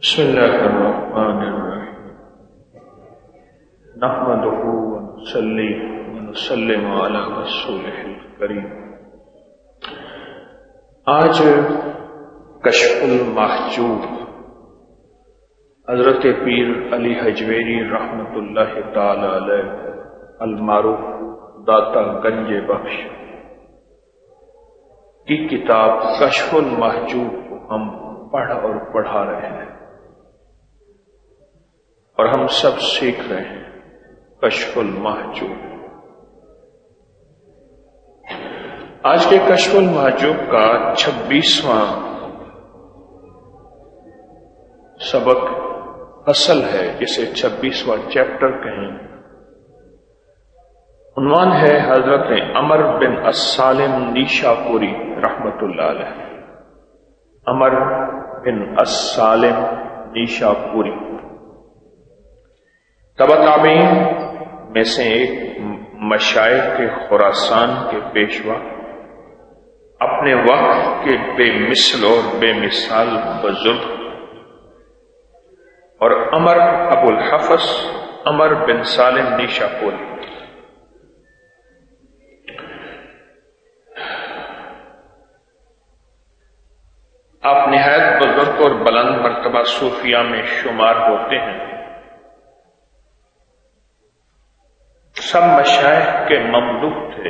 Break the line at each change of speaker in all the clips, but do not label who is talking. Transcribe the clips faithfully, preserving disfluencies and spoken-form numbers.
بسم اللہ الرحمن الرحیم نحمدہ ونصلی ونسلم علی رسولہ الکریم۔ آج کشف المحجوب حضرت پیر علی حجویری رحمت اللہ تعالی علیہ المعروف داتا گنج بخش کی کتاب کشف المحجوب کو ہم پڑھ اور پڑھا رہے ہیں اور ہم سب سیکھ رہے ہیں کشف المحجوب۔ آج کے کشف المحجوب کا چھبیسواں سبق فصل ہے، جسے چھبیسواں چیپٹر کہیں۔ عنوان ہے حضرت عمر بن السالم نیشاپوری رحمت اللہ علیہ۔ عمر بن السالم نیشاپوری تبع تابعین میں سے ایک مشائخ کے خراسان کے پیشوا، اپنے وقت کے بے مثل اور بے مثال بزرگ، اور عمر ابو الحفص عمر بن سالم نیشاپوری آپ نہایت بزرگ اور بلند مرتبہ صوفیہ میں شمار ہوتے ہیں۔ سب مشائخ کے ممدوح تھے۔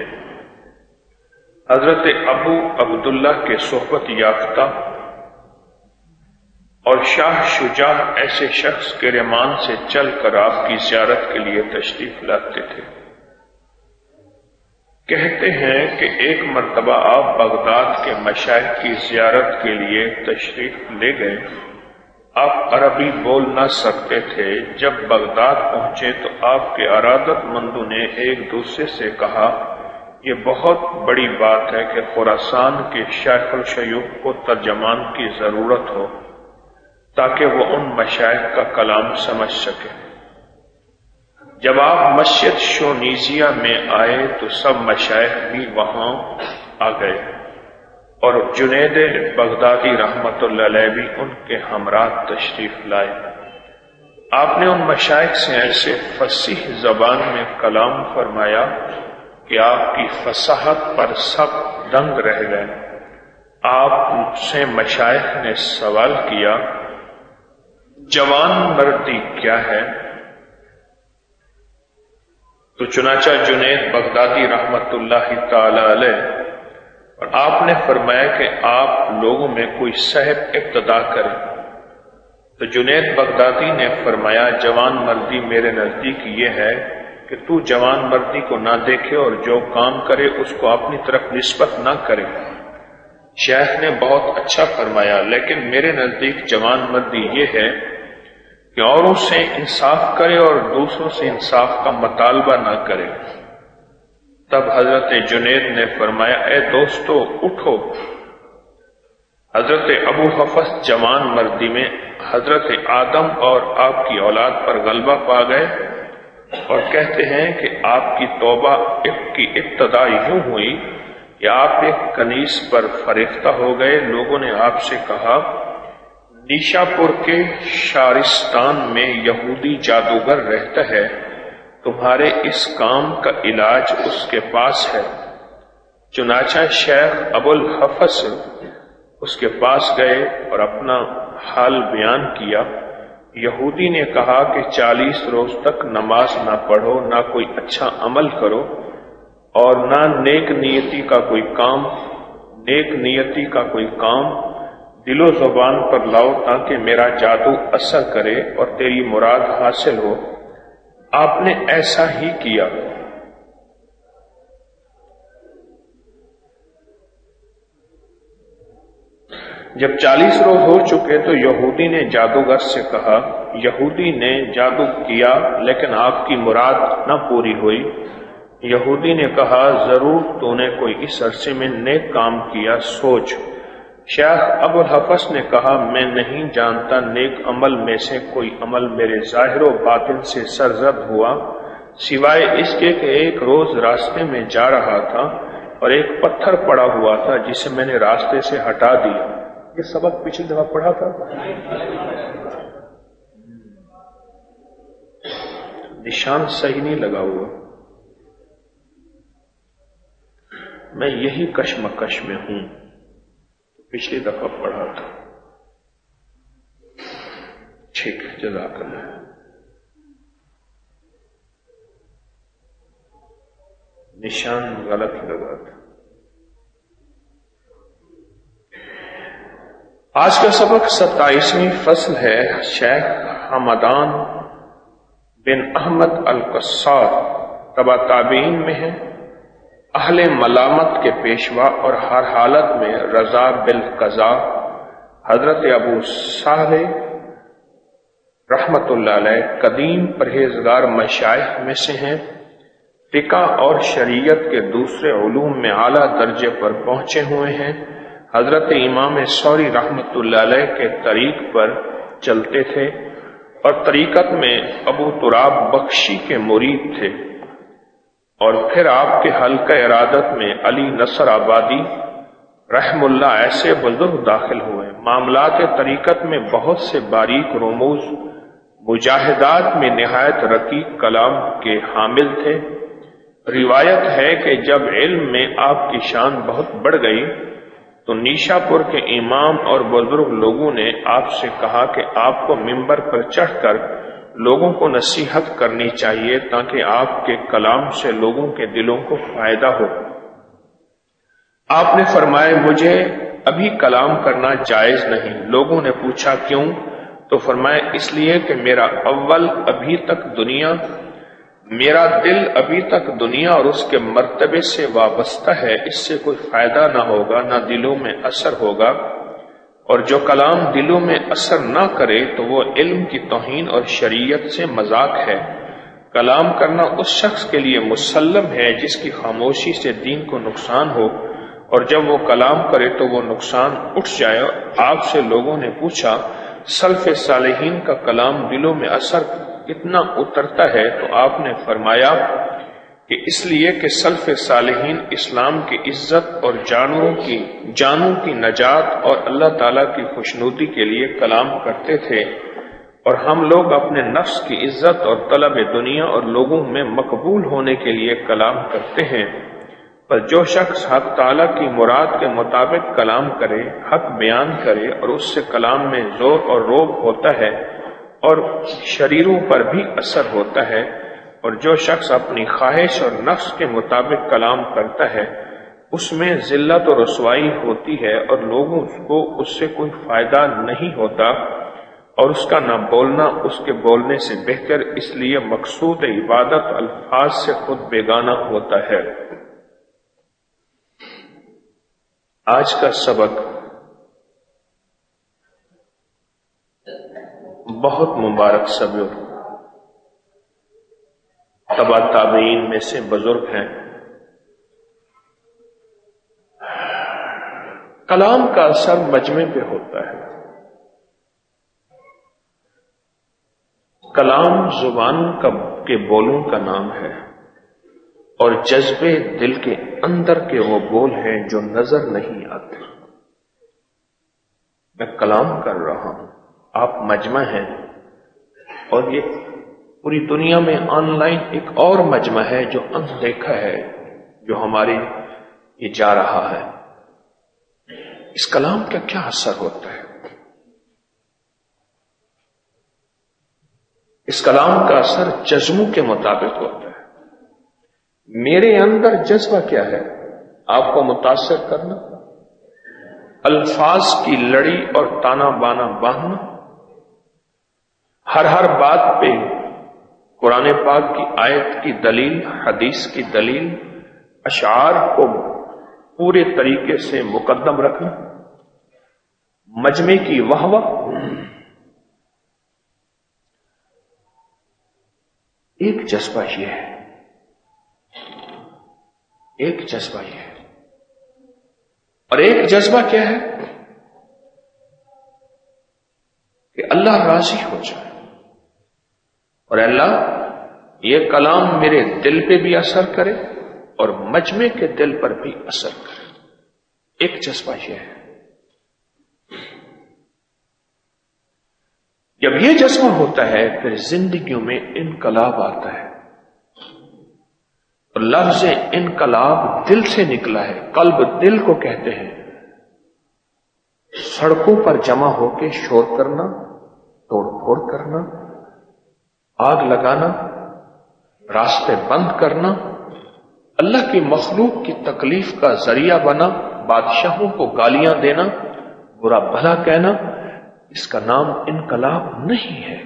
حضرت ابو عبداللہ کے صحبت یافتہ اور شاہ شجاع ایسے شخص کے رحمان سے چل کر آپ کی زیارت کے لیے تشریف لاتے تھے۔ کہتے ہیں کہ ایک مرتبہ آپ بغداد کے مشائخ کی زیارت کے لیے تشریف لے گئے۔ آپ عربی بول نہ سکتے تھے۔ جب بغداد پہنچے تو آپ کے ارادت مندوں نے ایک دوسرے سے کہا، یہ بہت بڑی بات ہے کہ خراسان کے شیخ الشیوخ کو ترجمان کی ضرورت ہو تاکہ وہ ان مشائخ کا کلام سمجھ سکے۔ جب آپ مسجد شونیزیہ میں آئے تو سب مشائخ بھی وہاں آ گئے اور جنید بغدادی رحمت اللہ علیہ بھی ان کے ہمراہ تشریف لائے۔ آپ نے ان مشائخ سے ایسے فصیح زبان میں کلام فرمایا کہ آپ کی فصاحت پر سب دنگ رہ گئے۔ آپ سے مشائخ نے سوال کیا، جوان مردی کیا ہے؟ تو چنانچہ جنید بغدادی رحمت اللہ تعالی علیہ اور آپ نے فرمایا کہ آپ لوگوں میں کوئی صاحب ابتدا کرے۔ تو جنید بغدادی نے فرمایا، جوان مردی میرے نزدیک یہ ہے کہ تو جوان مردی کو نہ دیکھے اور جو کام کرے اس کو اپنی طرف نسبت نہ کرے۔ شیخ نے بہت اچھا فرمایا، لیکن میرے نزدیک جوان مردی یہ ہے کہ اوروں سے انصاف کرے اور دوسروں سے انصاف کا مطالبہ نہ کرے۔ تب حضرت جنید نے فرمایا، اے دوستو اٹھو۔ حضرت ابو حفص جوان مردی میں حضرت آدم اور آپ کی اولاد پر غلبہ پا گئے اور کہتے ہیں کہ آپ کی توبہ کی ابتدا یوں ہوئی کہ آپ ایک کنیز پر فریفتہ ہو گئے۔ لوگوں نے آپ سے کہا، نیشاپور کے شارستان میں یہودی جادوگر رہتا ہے، تمہارے اس کام کا علاج اس کے پاس ہے۔ چنانچہ شیخ ابو الحفص اس کے پاس گئے اور اپنا حال بیان کیا۔ یہودی نے کہا کہ چالیس روز تک نماز نہ پڑھو، نہ کوئی اچھا عمل کرو اور نہ نیک نیتی کا کوئی کام نیک نیتی کا کوئی کام دل و زبان پر لاؤ تاکہ میرا جادو اثر کرے اور تیری مراد حاصل ہو۔ آپ نے ایسا ہی کیا۔ جب چالیس روز ہو چکے تو یہودی نے جادوگر سے کہا، یہودی نے جادو کیا لیکن آپ کی مراد نہ پوری ہوئی۔ یہودی نے کہا، ضرور تو نے کوئی اس عرصے میں نیک کام کیا، سوچ۔ شیخ ابو الحفص نے کہا، میں نہیں جانتا نیک عمل میں سے کوئی عمل میرے ظاہر و باطن سے سرزد ہوا، سوائے اس کے کہ ایک روز راستے میں جا رہا تھا اور ایک پتھر پڑا ہوا تھا جسے میں نے راستے سے ہٹا دیا۔ یہ سبق پچھلی دفعہ پڑھا تھا۔ نشان صحیح نہیں لگا ہوا. میں یہی کشمکش میں ہوں، پچھلی دفعہ پڑھا تھا. ٹھیک ہے، جزاک اللہ. نشان غلط لگا تھا. آج کا سبق ستائیسویں فصل ہے. شیخ حمدان بن احمد القصار تبع تابعین میں ہے، اہل ملامت کے پیشوا اور ہر حالت میں رضا بالقضاء. حضرت ابو صالح رحمت اللہ علیہ قدیم پرہیزگار مشائخ میں سے ہیں. فقہ اور شریعت کے دوسرے علوم میں اعلیٰ درجے پر پہنچے ہوئے ہیں. حضرت امام ثوری رحمت اللہ علیہ کے طریق پر چلتے تھے اور طریقت میں ابو تراب بخشی کے مرید تھے. اور پھر آپ کے حلقہ ارادت میں علی نصر آبادی رحم اللہ ایسے بزرگ داخل ہوئے. معاملات طریقت میں بہت سے باریک رموز، مجاہدات میں نہایت رقیق کلام کے حامل تھے. روایت ہے کہ جب علم میں آپ کی شان بہت بڑھ گئی تو نیشا پور کے امام اور بزرگ لوگوں نے آپ سے کہا کہ آپ کو ممبر پر چڑھ کر لوگوں کو نصیحت کرنی چاہیے تاکہ آپ کے کلام سے لوگوں کے دلوں کو فائدہ ہو. آپ نے فرمایا مجھے ابھی کلام کرنا جائز نہیں. لوگوں نے پوچھا کیوں؟ تو فرمایا اس لیے کہ میرا اول ابھی تک دنیا میرا دل ابھی تک دنیا اور اس کے مرتبے سے وابستہ ہے. اس سے کوئی فائدہ نہ ہوگا، نہ دلوں میں اثر ہوگا. اور جو کلام دلوں میں اثر نہ کرے تو وہ علم کی توہین اور شریعت سے مذاق ہے. کلام کرنا اس شخص کے لیے مسلم ہے جس کی خاموشی سے دین کو نقصان ہو، اور جب وہ کلام کرے تو وہ نقصان اٹھ جائے. آپ سے لوگوں نے پوچھا سلف صالحین کا کلام دلوں میں اثر کتنا اترتا ہے؟ تو آپ نے فرمایا کہ اس لیے کہ سلف صالحین اسلام کی عزت اور جانوں کی جانوں کی نجات اور اللہ تعالیٰ کی خوشنودی کے لیے کلام کرتے تھے، اور ہم لوگ اپنے نفس کی عزت اور طلب دنیا اور لوگوں میں مقبول ہونے کے لیے کلام کرتے ہیں. پر جو شخص حق تعالیٰ کی مراد کے مطابق کلام کرے، حق بیان کرے اور اس سے کلام میں زور اور روب ہوتا ہے اور شریروں پر بھی اثر ہوتا ہے، اور جو شخص اپنی خواہش اور نفس کے مطابق کلام کرتا ہے اس میں ذلت و رسوائی ہوتی ہے اور لوگوں کو اس سے کوئی فائدہ نہیں ہوتا، اور اس کا نہ بولنا اس کے بولنے سے بہتر، اس لیے مقصود عبادت الفاظ سے خود بیگانہ ہوتا ہے. آج کا سبق بہت مبارک سبق تبع تابعین میں سے بزرگ ہیں. کلام کا اثر مجمع پہ ہوتا ہے. کلام زبان کا کے بولوں کا نام ہے، اور جذبے دل کے اندر کے وہ بول ہیں جو نظر نہیں آتے. میں کلام کر رہا ہوں، آپ مجمع ہیں، اور یہ پوری دنیا میں آن لائن ایک اور مجمع ہے جو اندیکھا ہے، جو ہمارے یہ جا رہا ہے. اس کلام کا کیا اثر ہوتا ہے؟ اس کلام کا اثر جذبوں کے مطابق ہوتا ہے. میرے اندر جذبہ کیا ہے؟ آپ کو متاثر کرنا، الفاظ کی لڑی اور تانا بانا باندھنا، ہر ہر بات پہ قرآن پاک کی آیت کی دلیل، حدیث کی دلیل، اشعار کو پورے طریقے سے مقدم رکھنا، مجمع کی واہ واہ. ایک جذبہ یہ ہے، ایک جذبہ یہ ہے، اور ایک جذبہ کیا ہے کہ اللہ راضی ہو جائے، اور اللہ یہ کلام میرے دل پہ بھی اثر کرے اور مجمع کے دل پر بھی اثر کرے. ایک جذبہ یہ ہے. جب یہ جذبہ ہوتا ہے پھر زندگیوں میں انقلاب آتا ہے. اور لفظ انقلاب دل سے نکلا ہے، قلب دل کو کہتے ہیں۔ سڑکوں پر جمع ہو کے شور کرنا، توڑ پھوڑ کرنا، آگ لگانا، راستے بند کرنا، اللہ کی مخلوق کی تکلیف کا ذریعہ بنا، بادشاہوں کو گالیاں دینا، برا بھلا کہنا، اس کا نام انقلاب نہیں ہے،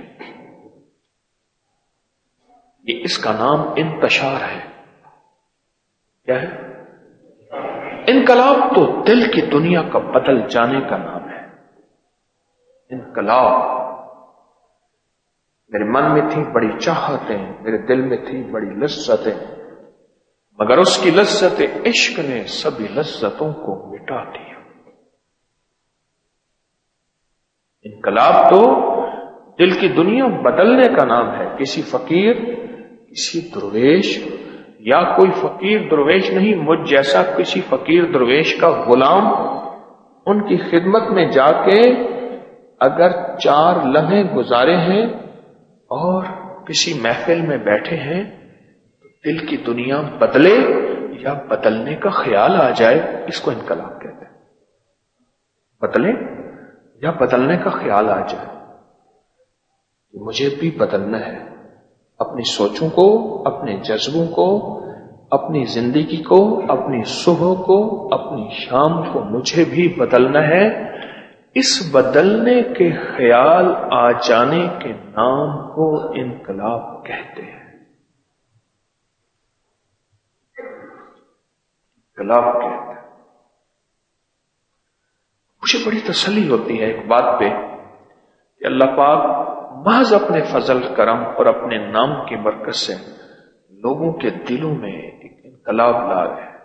یہ اس کا نام انتشار ہے۔ کیا ہے؟ انقلاب تو دل کی دنیا کا بدل جانے کا نام ہے۔ انقلاب، میرے من میں تھی بڑی چاہتیں، میرے دل میں تھی بڑی لذتیں، مگر اس کی لذت عشق نے سبھی لذتوں کو مٹا دیا۔ انقلاب تو دل کی دنیا بدلنے کا نام ہے۔ کسی فقیر، کسی درویش، یا کوئی فقیر درویش نہیں، مجھ جیسا کسی فقیر درویش کا غلام ان کی خدمت میں جا کے اگر چار لمحے گزارے ہیں اور کسی محفل میں بیٹھے ہیں تو دل کی دنیا بدلے یا بدلنے کا خیال آ جائے، اس کو انقلاب کہتے ہیں۔ بدلے یا بدلنے کا خیال آ جائے، مجھے بھی بدلنا ہے، اپنی سوچوں کو، اپنے جذبوں کو، اپنی زندگی کو، اپنی صبح کو، اپنی شام کو مجھے بھی بدلنا ہے۔ اس بدلنے کے خیال آ جانے کے نام کو انقلاب کہتے ہیں۔ انقلاب کہتے ہیں۔ مجھے بڑی تسلی ہوتی ہے ایک بات پہ کہ اللہ پاک محض اپنے فضل کرم اور اپنے نام کی برکت سے لوگوں کے دلوں میں ایک انقلاب لا رہے ہیں۔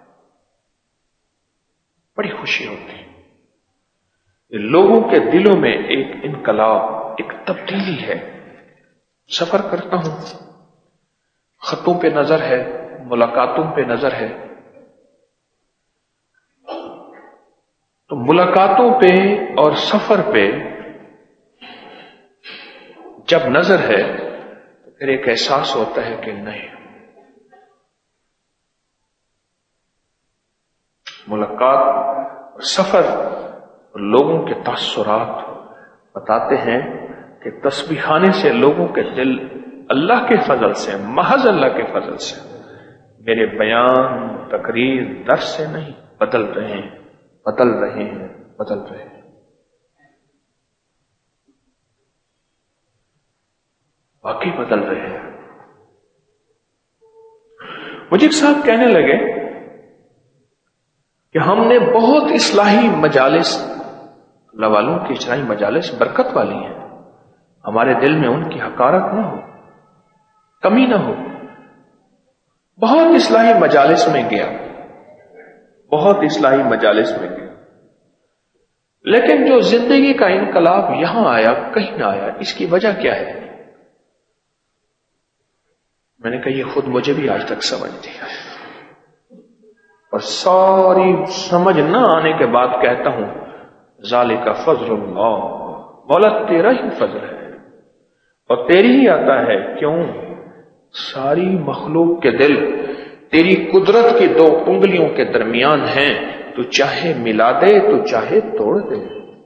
بڑی خوشی ہوتی ہے کہ لوگوں کے دلوں میں ایک انقلاب، ایک تبدیلی ہے۔ سفر کرتا ہوں، خطوں پہ نظر ہے، ملاقاتوں پہ نظر ہے، تو ملاقاتوں پہ اور سفر پہ جب نظر ہے تو پھر ایک احساس ہوتا ہے کہ نہیں، ملاقات اور سفر اور لوگوں کے تاثرات بتاتے ہیں کہ تسبیحانے سے لوگوں کے دل اللہ کے فضل سے، محض اللہ کے فضل سے، میرے بیان، تقریر، درس سے نہیں، بدل رہے ہیں، بدل رہے ہیں، بدل رہے ہیں۔ واقعی بدل رہے ہیں۔ مجھے ایک صاحب کہنے لگے کہ ہم نے بہت اصلاحی مجالس، اللہ والوں کی اجتماعی مجالس برکت والی ہیں، ہمارے دل میں ان کی حقارت نہ ہو، کمی نہ ہو۔ بہت اصلاحی مجالس میں گیا، بہت اصلاحی مجالس میں گیا، لیکن جو زندگی کا انقلاب یہاں آیا کہیں نہ آیا، اس کی وجہ کیا ہے؟ میں نے کہا یہ خود مجھے بھی آج تک سمجھ نہیں آیا، اور ساری سمجھ نہ آنے کے بعد کہتا ہوں ذالک فضل اللہ، مولا تیرا ہی فضل ہے اور تیری ہی عطا ہے۔ کیوں؟ ساری مخلوق کے دل تیری قدرت کی دو انگلیوں کے درمیان ہیں، تو چاہے ملا دے تو چاہے توڑ دے۔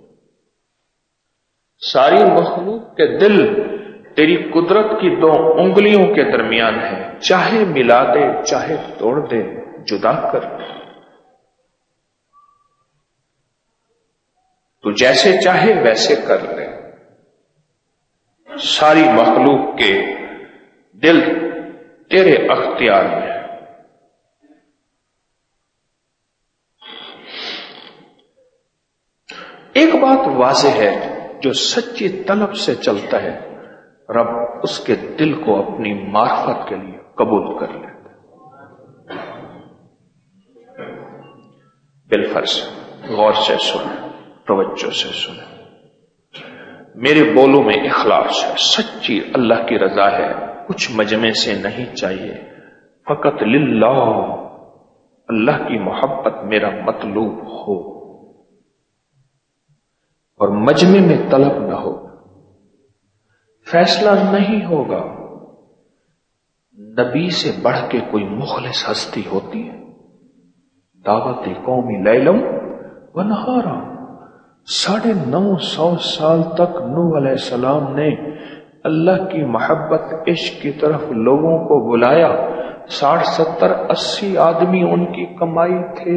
ساری مخلوق کے دل تیری قدرت کی دو انگلیوں کے درمیان ہے، چاہے ملا دے چاہے توڑ دے، جدا کر دے۔ تو جیسے چاہے ویسے کر لے۔ ساری مخلوق کے دل تیرے اختیار میں ہے۔ ایک بات واضح ہے، جو سچی طلب سے چلتا ہے رب اس کے دل کو اپنی معرفت کے لیے قبول کر لیتا ہے۔ بالفرض غور سے سنیں، توجہ سے سنیں، میرے بولوں میں اخلاص ہے، سچی اللہ کی رضا ہے، کچھ مجمع سے نہیں چاہیے، فقط للہ، اللہ کی محبت میرا مطلوب ہو اور مجمع میں طلب نہ ہو۔ فیصلہ نہیں ہوگا،
نبی سے بڑھ کے کوئی مخلص ہستی ہوتی ہے؟ دعوت قومی لیلم و نہارا، ساڑھے نو سو سال تک نوح علیہ السلام نے اللہ کی محبت عشق کی طرف لوگوں کو بلایا. ساٹھ ستر اسی آدمی ان کی کمائی تھے.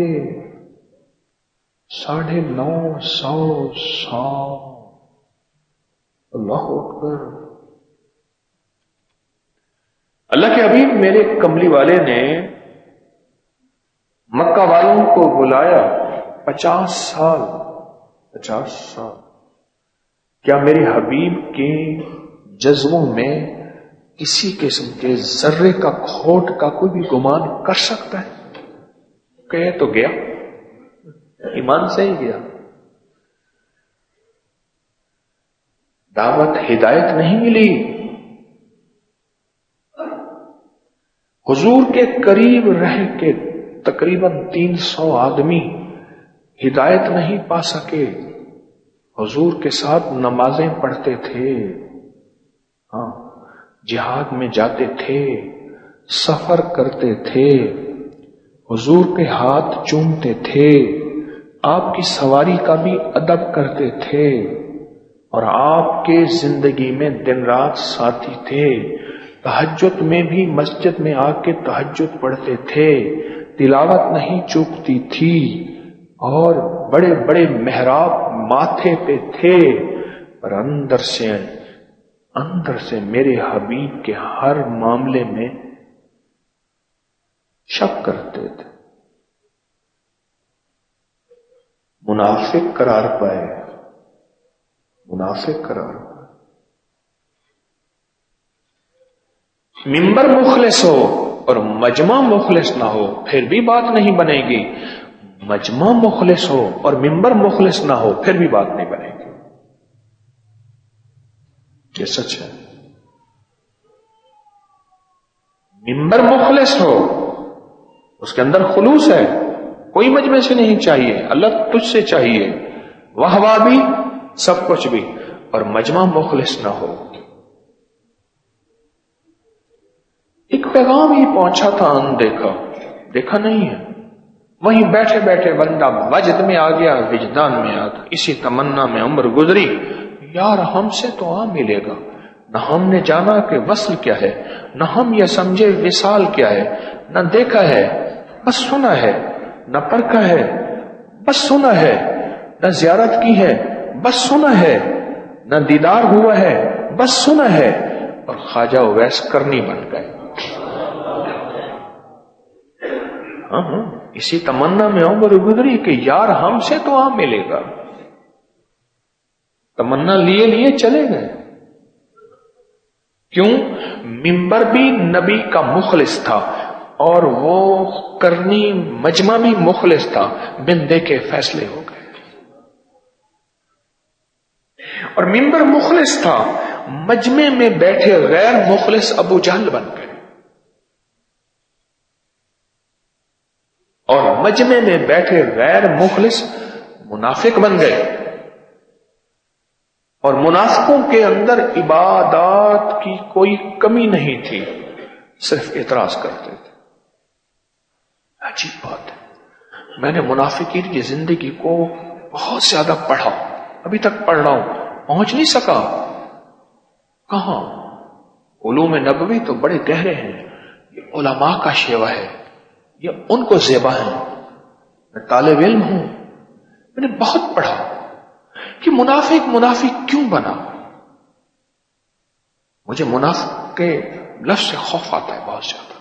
ساڑھے نو سو سال. اللہ اکبر. اللہ کے حبیب میرے کملی والے نے مکہ والوں کو بلایا پچاس سال. پچاس سال. کیا میرے حبیب کے جذبوں میں کسی قسم کے ذرے کا کھوٹ کا کوئی بھی گمان کر سکتا ہے؟ کہ تو گیا ایمان سے ہی گیا. دعوت ہدایت نہیں ملی. حضور کے قریب رہ کے تقریباً تین سو آدمی ہدایت نہیں پا سکے. حضور کے ساتھ نمازیں پڑھتے تھے، ہاں جہاد میں جاتے تھے، سفر کرتے تھے، حضور کے ہاتھ چومتے تھے، آپ کی سواری کا بھی ادب کرتے تھے، اور آپ کے زندگی میں دن رات ساتھی تھے. تہجد میں بھی مسجد میں آ کے تہجد پڑھتے تھے، تلاوت نہیں چوکتی تھی، اور بڑے بڑے محراب ماتھے پہ تھے، پر اندر سے اندر سے میرے حبیب کے ہر معاملے میں شک کرتے تھے. منافق قرار پائے. منافق قرار پائے. ممبر مخلص ہو اور مجمع مخلص نہ ہو پھر بھی بات نہیں بنے گی. مجمع مخلص ہو اور ممبر مخلص نہ ہو پھر بھی بات نہیں بنے گی. یہ سچ ہے. ممبر مخلص ہو، اس کے اندر خلوص ہے، کوئی مجمع سے نہیں چاہیے، اللہ تجھ سے چاہیے، واہ واہ بھی سب کچھ بھی، اور مجمع مخلص نہ ہو. ایک پیغام ہی پہنچا تھا اندیکھا، دیکھا نہیں ہے، وہیں بیٹھے بیٹھے بندہ وجد میں آ گیا، وجدان میں آ گیا. اسی تمنا میں عمر گزری، یار ہم سے تو آ ملے گا. نہ ہم نے جانا کہ وصل کیا ہے، نہ ہم یہ سمجھے وصال کیا ہے، نہ دیکھا ہے بس سنا ہے، نہ پرکھا ہے بس سنا ہے، نہ زیارت کی ہے بس سنا ہے، نہ دیدار ہوا ہے بس سنا ہے، اور خواجہ اویس کرنی بن گئے. ہاں ہاں اسی تمنا میں عمر گزری کہ یار ہم سے تو آ ملے گا. تمنا لیے لیے چلے گئے. کیوں؟ ممبر بھی نبی کا مخلص تھا، اور وہ کرنی مجمع بھی مخلص تھا. بن دے کے فیصلے ہو گئے. اور ممبر مخلص تھا، مجمع میں بیٹھے غیر مخلص ابو جہل بن گئے، اور مجمع میں بیٹھے غیر مخلص منافق بن گئے. اور منافقوں کے اندر عبادات کی کوئی کمی نہیں تھی، صرف اعتراض کرتے تھے. عجیب بات ہے، میں نے منافقین کی زندگی کو بہت زیادہ پڑھا، ابھی تک پڑھ رہا ہوں، پہنچ نہیں سکا. کہاں؟ علوم نبوی تو بڑے گہرے ہیں، یہ علماء کا شیوا ہے، یہ ان کو زیبا ہے. میں طالب علم ہوں، میں نے بہت پڑھا کہ منافق منافق کیوں بنا. مجھے منافق کے لفظ سے خوف آتا ہے، بہت زیادہ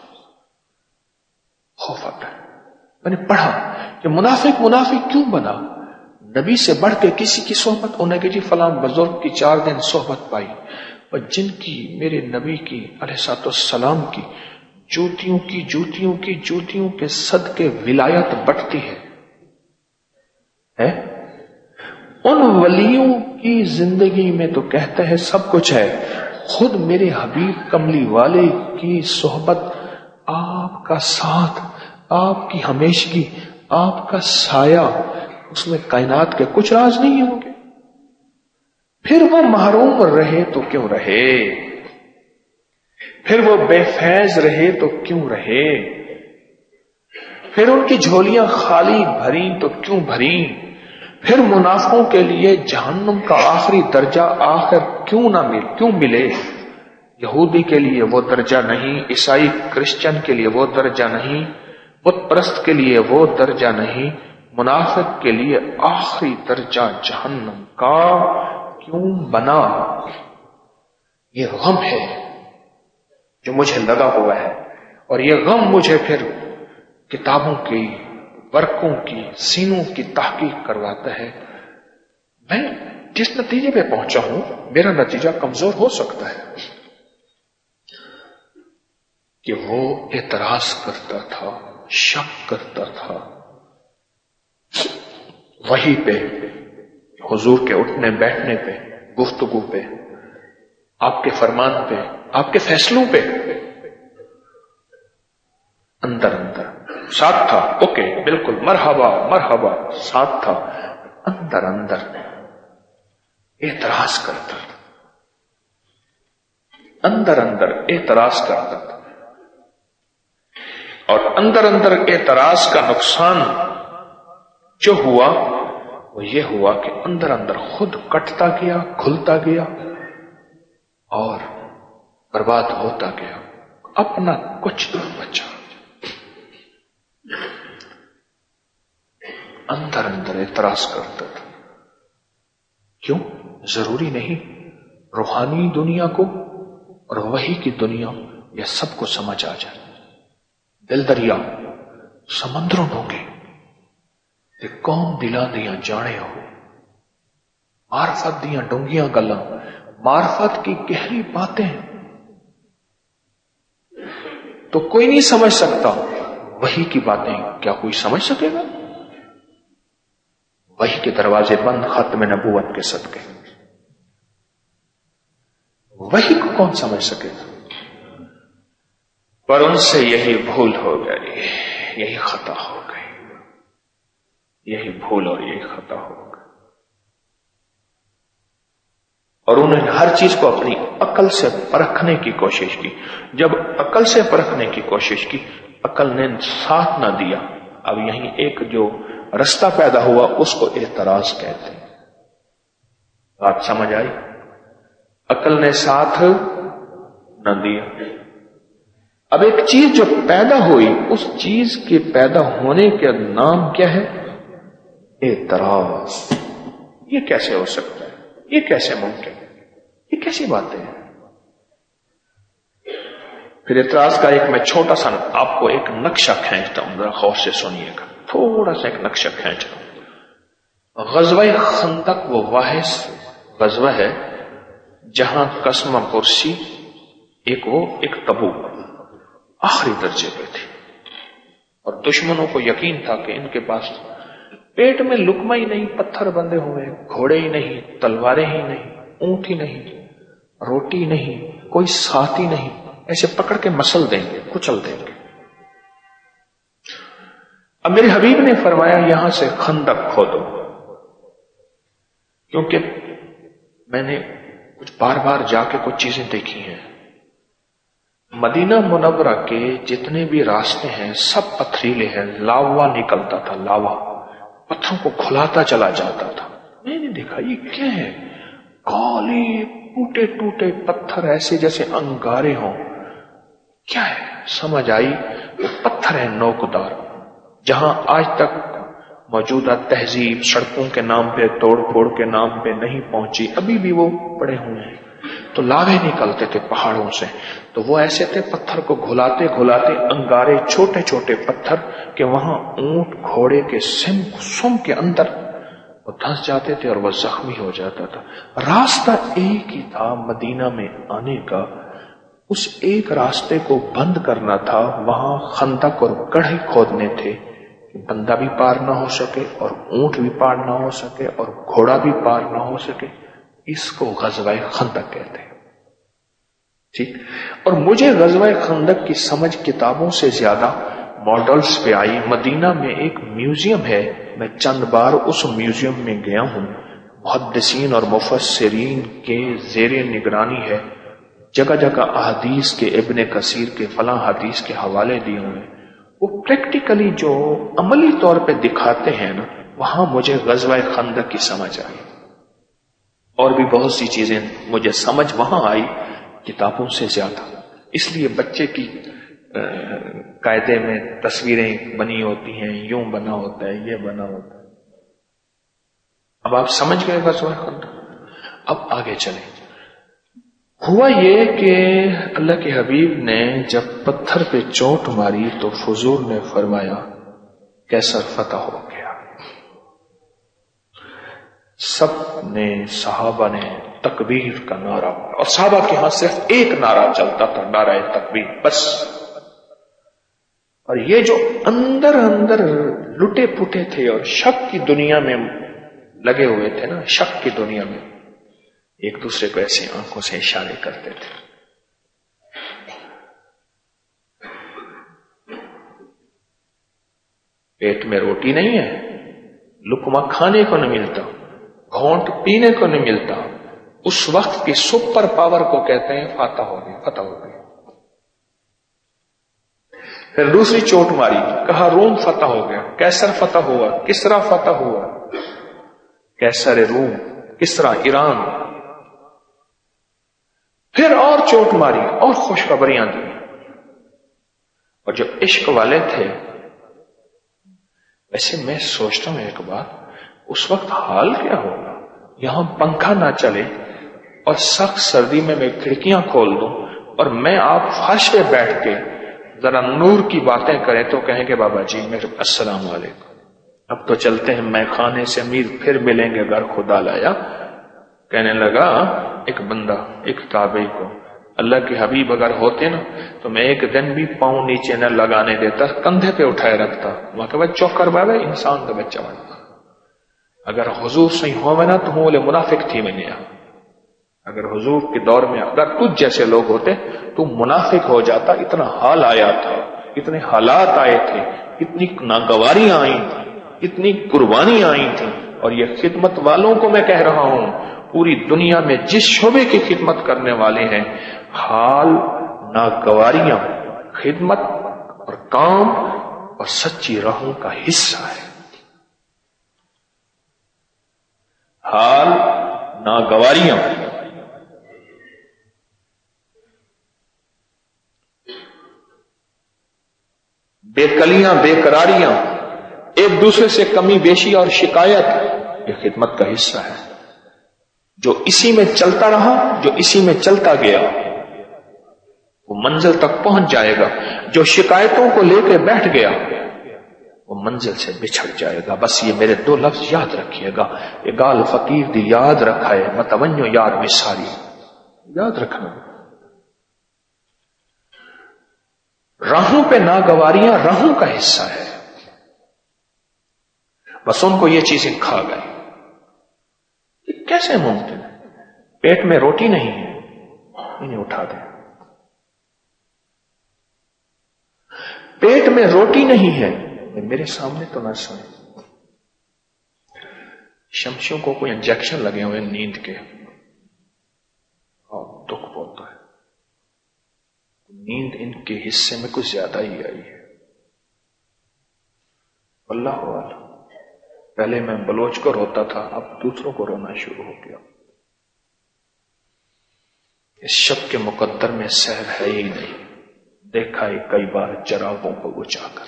خوف آتا ہے. میں نے پڑھا کہ منافق منافق کیوں بنا. نبی سے بڑھ کے کسی کی صحبت ہونے کے جی فلاں بزرگ کی چار دن صحبت پائی، اور جن کی میرے نبی کی علیہ الصلوۃ والسلام کی جوتیوں کی جوتیوں کی جوتیوں کے صدقے ولایت بٹتی ہے. ہے ان ولیوں کی زندگی میں تو کہتے ہیں سب کچھ ہے، خود میرے حبیب کملی والے کی صحبت، آپ کا ساتھ، آپ کی ہمیشگی، آپ کا سایہ، اس میں کائنات کے کچھ راز نہیں ہوں گے. پھر وہ محروم رہے تو کیوں رہے. پھر وہ بے فیض رہے تو کیوں رہے، پھر ان کی جھولیاں خالی بھری تو کیوں بھری، پھر منافقوں کے لیے جہنم کا آخری درجہ آخر کیوں نہ مل کیوں ملے، یہودی کے لیے وہ درجہ نہیں، عیسائی کرسچن کے لیے وہ درجہ نہیں، بت پرست کے لیے وہ درجہ نہیں، منافق کے لیے آخری درجہ جہنم کا کیوں بنا؟ یہ غم ہے جو مجھے لگا ہوا ہے، اور یہ غم مجھے پھر کتابوں کی، ورقوں کی، سینوں کی تحقیق کرواتا ہے۔ میں جس نتیجے پہ پہنچا ہوں میرا نتیجہ کمزور ہو سکتا ہے کہ وہ اعتراض کرتا تھا، شک کرتا تھا، وحی پہ، حضور کے اٹھنے بیٹھنے پہ، گفتگو پہ، آپ کے فرمان پہ، آپ کے فیصلوں پہ، اندر اندر ساتھ تھا، اوکے بالکل مرحبا مرحبا ساتھ تھا، اندر اندر اعتراض کرتا تھا، اندر اندر اعتراض کرتا تھا، اور اندر اندر اعتراض کا نقصان جو ہوا وہ یہ ہوا کہ اندر اندر خود کٹتا گیا، کھلتا گیا اور برباد ہوتا گیا، اپنا کچھ نہ بچا۔ اندر اندر اعتراض کرتا تھا، کیوں؟ ضروری نہیں روحانی دنیا کو اور وحی کی دنیا یہ سب کو سمجھ آ جائے۔ دل دریا سمندروں ڈونگے تے قوم دلاں دیاں جانے ہو، معرفت دیاں ڈونگیاں گلاں، معرفت کی گہری باتیں تو کوئی نہیں سمجھ سکتا، وحی کی باتیں کیا کوئی سمجھ سکے گا؟ وحی کے دروازے بند ختم نبوت کے صدقے، وحی کو کون سمجھ سکے گا؟ پر ان سے یہی بھول ہو گئی، یہی خطا ہو گئی، یہی بھول اور یہی خطا ہو گئی، اور انہوں نے ہر چیز کو اپنی عقل سے پرکھنے کی کوشش کی۔ جب عقل سے پرکھنے کی کوشش کی، عقل نے ساتھ نہ دیا، اب یہیں ایک جو رستہ پیدا ہوا اس کو اعتراض کہتے ہیں۔ بات سمجھ آئی؟ عقل نے ساتھ نہ دیا، اب ایک چیز جو پیدا ہوئی، اس چیز کے پیدا ہونے کا نام کیا ہے؟ اعتراض۔ یہ کیسے ہو سکتا ہے؟ یہ کیسے ممکن ہے؟ یہ کیسی باتیں ہیں؟ پھر اعتراض کا ایک میں چھوٹا سا آپ کو ایک نقشہ کھینچتا ہوں، ذرا غور سے سنیے گا، تھوڑا سا ایک نقشہ کھینچ رہا ہوں۔ غزوہ خندق وہ واحد غزوہ ہے جہاں قسمہ پرسی ایک وہ ایک تبوک آخری درجے پہ تھی، اور دشمنوں کو یقین تھا کہ ان کے پاس پیٹ میں لقمہ ہی نہیں، پتھر بندے ہوئے، گھوڑے ہی نہیں، تلواریں ہی نہیں، اونٹ ہی نہیں، روٹی نہیں، کوئی ساتھی نہیں، ایسے پکڑ کے مسل دیں گے، کچل دیں گے۔ اب میرے حبیب نے فرمایا یہاں سے خندق کھودو، کیونکہ میں نے کچھ بار بار جا کے کچھ چیزیں دیکھی ہیں، مدینہ منورہ کے جتنے بھی راستے ہیں سب پتھریلے ہیں، لاوا نکلتا تھا، لاوا پتھروں کو کھلاتا چلا جاتا تھا۔ میں نے دیکھا یہ کیا ہے، کالے ٹوٹے ٹوٹے پتھر ایسے جیسے انگارے ہوں، کیا ہے؟ سمجھ آئی وہ پتھر ہے نوکدار، جہاں آج تک موجودہ تہذیب سڑکوں کے نام پہ، توڑ پھوڑ کے نام پہ نہیں پہنچی، ابھی بھی وہ پڑے ہوئے ہیں۔ تو لاوے نکلتے تھے پہاڑوں سے، تو وہ ایسے تھے پتھر کو گھلاتے گھلاتے انگارے، چھوٹے چھوٹے پتھر کہ وہاں اونٹ گھوڑے کے سم سم کے اندر وہ دھنس جاتے تھے اور وہ زخمی ہو جاتا تھا۔ راستہ ایک ہی تھا مدینہ میں آنے کا، اس ایک راستے کو بند کرنا تھا، وہاں خندق اور گڑھے کھودنے تھے کہ بندہ بھی پار نہ ہو سکے اور اونٹ بھی پار نہ ہو سکے اور گھوڑا بھی پار نہ ہو سکے۔ اس کو غزوہ خندق کہتے ہیں، ٹھیک؟ اور مجھے غزوہ خندق کی سمجھ کتابوں سے زیادہ ماڈلز پہ آئی۔ مدینہ میں ایک میوزیم ہے، میں چند بار اس میوزیم میں گیا ہوں، محدثین اور مفسرین کے زیر نگرانی ہے، جگہ جگہ احادیث کے ابن کثیر کے فلاں حدیث کے حوالے دیے ہوئے، وہ پریکٹیکلی جو عملی طور پہ دکھاتے ہیں نا، وہاں مجھے غزوہ خندق کی سمجھ آئی، اور بھی بہت سی چیزیں مجھے سمجھ وہاں آئی کتابوں سے زیادہ۔ اس لیے بچے کی قاعدے میں تصویریں بنی ہوتی ہیں، یوں بنا ہوتا ہے، یہ بنا ہوتا ہے۔ اب آپ سمجھ گئے غزوہ خندق۔ اب آگے چلیں۔ ہوا یہ کہ اللہ کے حبیب نے جب پتھر پہ چوٹ ماری تو حضور نے فرمایا کیسر فتح ہو گیا۔ سب نے، صحابہ نے تکبیر کا نعرہ، اور صحابہ کے ہاں صرف ایک نعرہ چلتا تھا، نعرہ تکبیر بس۔ اور یہ جو اندر اندر لٹے پٹے تھے اور شک کی دنیا میں لگے ہوئے تھے نا، شک کی دنیا میں ایک دوسرے کو ایسے آنکھوں سے اشارے کرتے تھے۔ پیٹ میں روٹی نہیں ہے، لقمہ کھانے کو نہیں ملتا، گھونٹ پینے کو نہیں ملتا، اس وقت کی سپر پاور کو کہتے ہیں فتح ہو گئی، فتح ہو گئی۔ پھر دوسری چوٹ ماری، کہا روم فتح ہو گیا، کیسر فتح ہوا، کسرا فتح ہوا، کیسر روم، کسرا ایران۔ پھر اور چوٹ ماری اور خوشخبریاں دی۔ اور جو عشق والے تھے، ویسے میں سوچتا ہوں ایک بات، اس وقت حال کیا ہوگا؟ یہاں پنکھا نہ چلے اور سخت سردی میں میں کھڑکیاں کھول دوں اور میں آپ فرش پہ بیٹھ کے ذرا نور کی باتیں کریں تو کہیں کہ بابا جی میرے السلام علیکم، اب تو چلتے ہیں میں خانے سے امیر، پھر ملیں گے گھر خدا لایا۔ کہنے لگا ایک بندہ، ایک تابعی کو، اللہ کے حبیب اگر ہوتے نا تو میں ایک دن بھی پاؤں نیچے نہ لگانے دیتا، کندھے پہ اٹھائے رکھتا۔ وہاں کہ بھائی چوک کر بابا انسان کا بچہ بنتا، اگر حضور صحیح ہو میں نا تو بولے منافق تھی میں نے۔ اگر حضور کے دور میں اگر تجھ جیسے لوگ ہوتے تو منافق ہو جاتا۔ اتنا حال آیا تھا، اتنے حالات آئے تھے، اتنی ناگواریاں آئی تھیں، اتنی قربانیاں آئی تھیں۔ اور یہ خدمت والوں کو میں کہہ رہا ہوں، پوری دنیا میں جس شعبے کی خدمت کرنے والے ہیں، حال، ناگواریاں خدمت اور کام اور سچی راہوں کا حصہ ہے۔ حال، ناگواریاں، بے کلیاں، بے قراریاں، ایک دوسرے سے کمی بیشی اور شکایت، یہ خدمت کا حصہ ہے۔ جو اسی میں چلتا رہا، جو اسی میں چلتا گیا، وہ منزل تک پہنچ جائے گا۔ جو شکایتوں کو لے کے بیٹھ گیا وہ منزل سے بچھڑ جائے گا۔ بس یہ میرے دو لفظ یاد رکھیے گا، یہ گال فقیر دی یاد رکھا ہے، متونیو یار وساری، یاد رکھنا۔ راہوں پہ ناگواریاں راہوں کا حصہ ہے، بس ان کو یہ چیزیں کھا گئی۔ یہ کیسے ممکن ہے؟ پیٹ میں روٹی نہیں ہے، انہیں اٹھا دیں۔ پیٹ میں روٹی نہیں ہے، میرے سامنے تو نہ سنیں۔ شمشیوں کو کوئی انجیکشن لگے ہوئے نیند کے، اور دکھ ہوتا ہے، نیند ان کے حصے میں کچھ زیادہ ہی آئی ہے۔ اللہ عالم، پہلے میں بلوچ کو روتا تھا، اب دوسروں کو رونا شروع ہو گیا۔ اس شب کے مقدر میں سحر ہے ہی نہیں، دیکھا ہے کئی بار چراغوں کو بجھا کر۔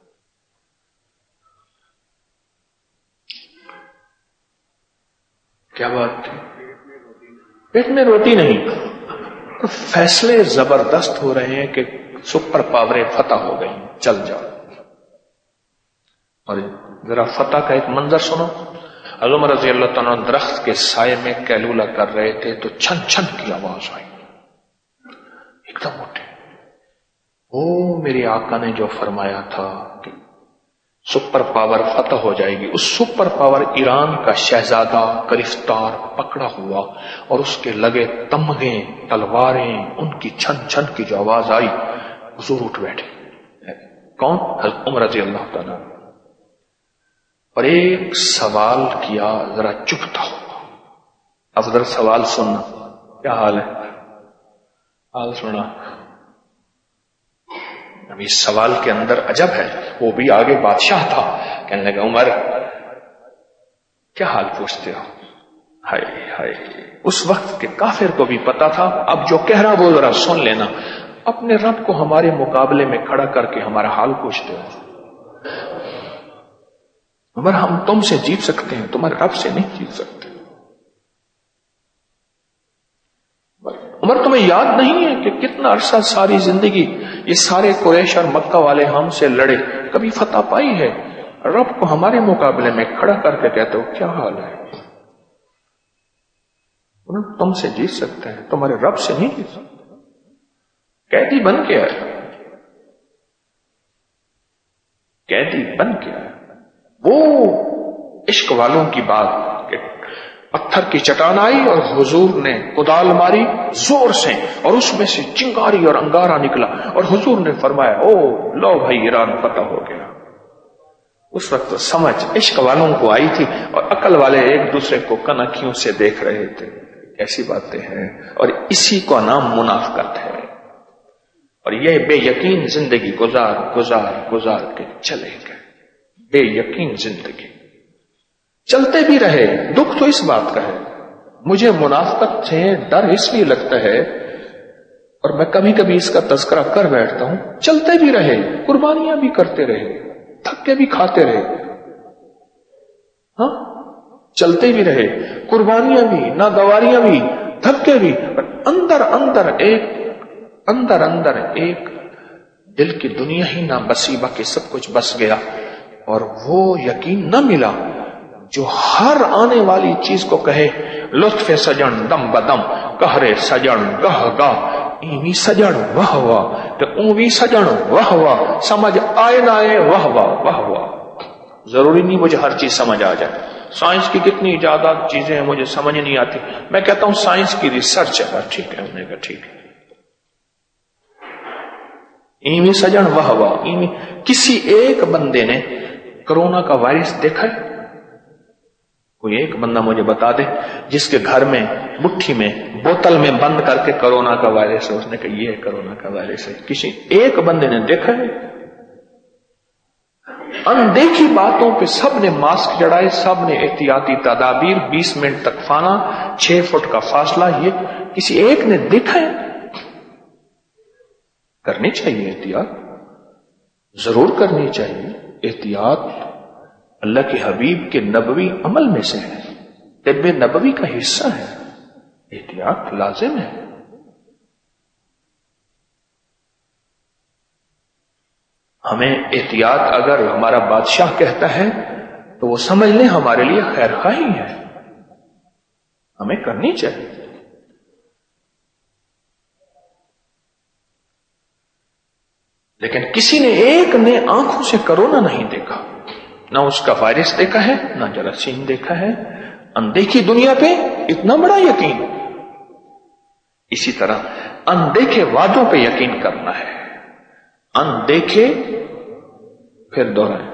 کیا بات تھی؟ پیٹ میں روٹی نہیں، تو فیصلے زبردست ہو رہے ہیں کہ سپر پاوریں فتح ہو گئی، چل جاؤ۔ اور ذرا فتح کا ایک منظر سنو۔ عمر رضی اللہ تعالیٰ درخت کے سائے میں کیلولہ کر رہے تھے تو چھن چھن کی آواز آئی، ایک دم اٹھے۔ او میرے آقا نے جو فرمایا تھا کہ سپر پاور فتح ہو جائے گی، اس سپر پاور ایران کا شہزادہ گرفتار پکڑا ہوا اور اس کے لگے تمغے، تلواریں، ان کی چھن چھن کی جو آواز آئی، حضور اٹھ بیٹھے۔ کون؟ حضرت عمر رضی اللہ تعالیٰ۔ اور ایک سوال کیا، ذرا چپتا ہوا۔ افضل سوال سننا، کیا حال ہے؟ حال سنا. اب اس سوال کے اندر عجب ہے، وہ بھی آگے بادشاہ تھا. کہنے لگا عمر کیا حال پوچھتے ہو؟ ہائے ہائے، اس وقت کے کافر کو بھی پتا تھا اب جو کہہ رہا وہ ذرا سن لینا. اپنے رب کو ہمارے مقابلے میں کھڑا کر کے ہمارا حال پوچھتے ہو. عمر ہم تم سے جیت سکتے ہیں، تمہارے رب سے نہیں جیت سکتے. عمر تمہیں یاد نہیں ہے کہ کتنا عرصہ ساری زندگی یہ سارے قریش اور مکہ والے ہم سے لڑے، کبھی فتح پائی ہے؟ رب کو ہمارے مقابلے میں کھڑا کر کے کہتے ہو کیا حال ہے؟ تم سے جیت سکتے ہیں، تمہارے رب سے نہیں جیت سکتے. قیدی بن کے آئے، قیدی بن کے آئے. وہ عشق والوں کی بات کہ پتھر کی چٹان آئی اور حضور نے کدال ماری زور سے اور اس میں سے چنگاری اور انگارہ نکلا اور حضور نے فرمایا او لو بھائی ایران فتح ہو گیا. اس وقت تو سمجھ عشق والوں کو آئی تھی اور عقل والے ایک دوسرے کو کنکھیوں سے دیکھ رہے تھے. ایسی باتیں ہیں اور اسی کا نام منافقت ہے. اور یہ بے یقین زندگی گزار گزار گزار کے چلے گئے. بے یقین زندگی چلتے بھی رہے. دکھ تو اس بات کا ہے مجھے منافقت سے ڈر اس لیے لگتا ہے اور میں کبھی کبھی اس کا تذکرہ کر بیٹھتا ہوں. چلتے بھی رہے، قربانیاں بھی کرتے رہے، تھکے بھی کھاتے رہے. ہاں چلتے بھی رہے، قربانیاں بھی، ناگواریاں بھی، دھکے بھی، پر اندر اندر ایک اندر اندر ایک دل کی دنیا ہی نہ بسی باقی سب کچھ بس گیا. اور وہ یقین نہ ملا جو ہر آنے والی چیز کو کہے لطف سجن دم بدم کہرے سجن گہ گاہ ایوی سجن واہ واہ تو اونوی سجن واہ واہ سمجھ آئے نہ آئے واہ واہ واہ واہ. ضروری نہیں مجھے ہر چیز سمجھ آ جائے. سائنس کی کتنی ایجادات چیزیں ہیں مجھے سمجھ نہیں آتی. میں کہتا ہوں سائنس کی ریسرچ ہے. ٹھیک ہے، انہوں نے کہا ٹھیک ہے. ایوی سجن واہ واہ ایوی. کسی ایک بندے نے کرونا کا وائرس دیکھا ہے؟ کوئی ایک بندہ مجھے بتا دے جس کے گھر میں مٹھی میں بوتل میں بند کر کے کرونا کا وائرس ہے. اس نے کہا یہ کرونا کا وائرس ہے. کسی ایک بندے نے دیکھا ہے؟ اندیکھی باتوں پہ سب نے ماسک چڑھائے، سب نے احتیاطی تدابیر، بیس منٹ تک فانا، چھ فٹ کا فاصلہ. یہ کسی ایک نے دیکھا ہے؟ کرنی چاہیے احتیاط، ضرور کرنی چاہیے احتیاط. اللہ کے حبیب کے نبوی عمل میں سے ہے، طب نبوی کا حصہ ہے. احتیاط لازم ہے. ہمیں احتیاط اگر ہمارا بادشاہ کہتا ہے تو وہ سمجھ لیں ہمارے لیے خیر خواہی ہے، ہمیں کرنی چاہیے. لیکن کسی نے ایک نے آنکھوں سے کرونا نہیں دیکھا، نہ اس کا وائرس دیکھا ہے، نہ جراثیم دیکھا ہے. اندیکھی دنیا پہ اتنا بڑا یقین. اسی طرح اندیکھے وعدوں پہ یقین کرنا ہے. اندیکھے پھر دوہرائیں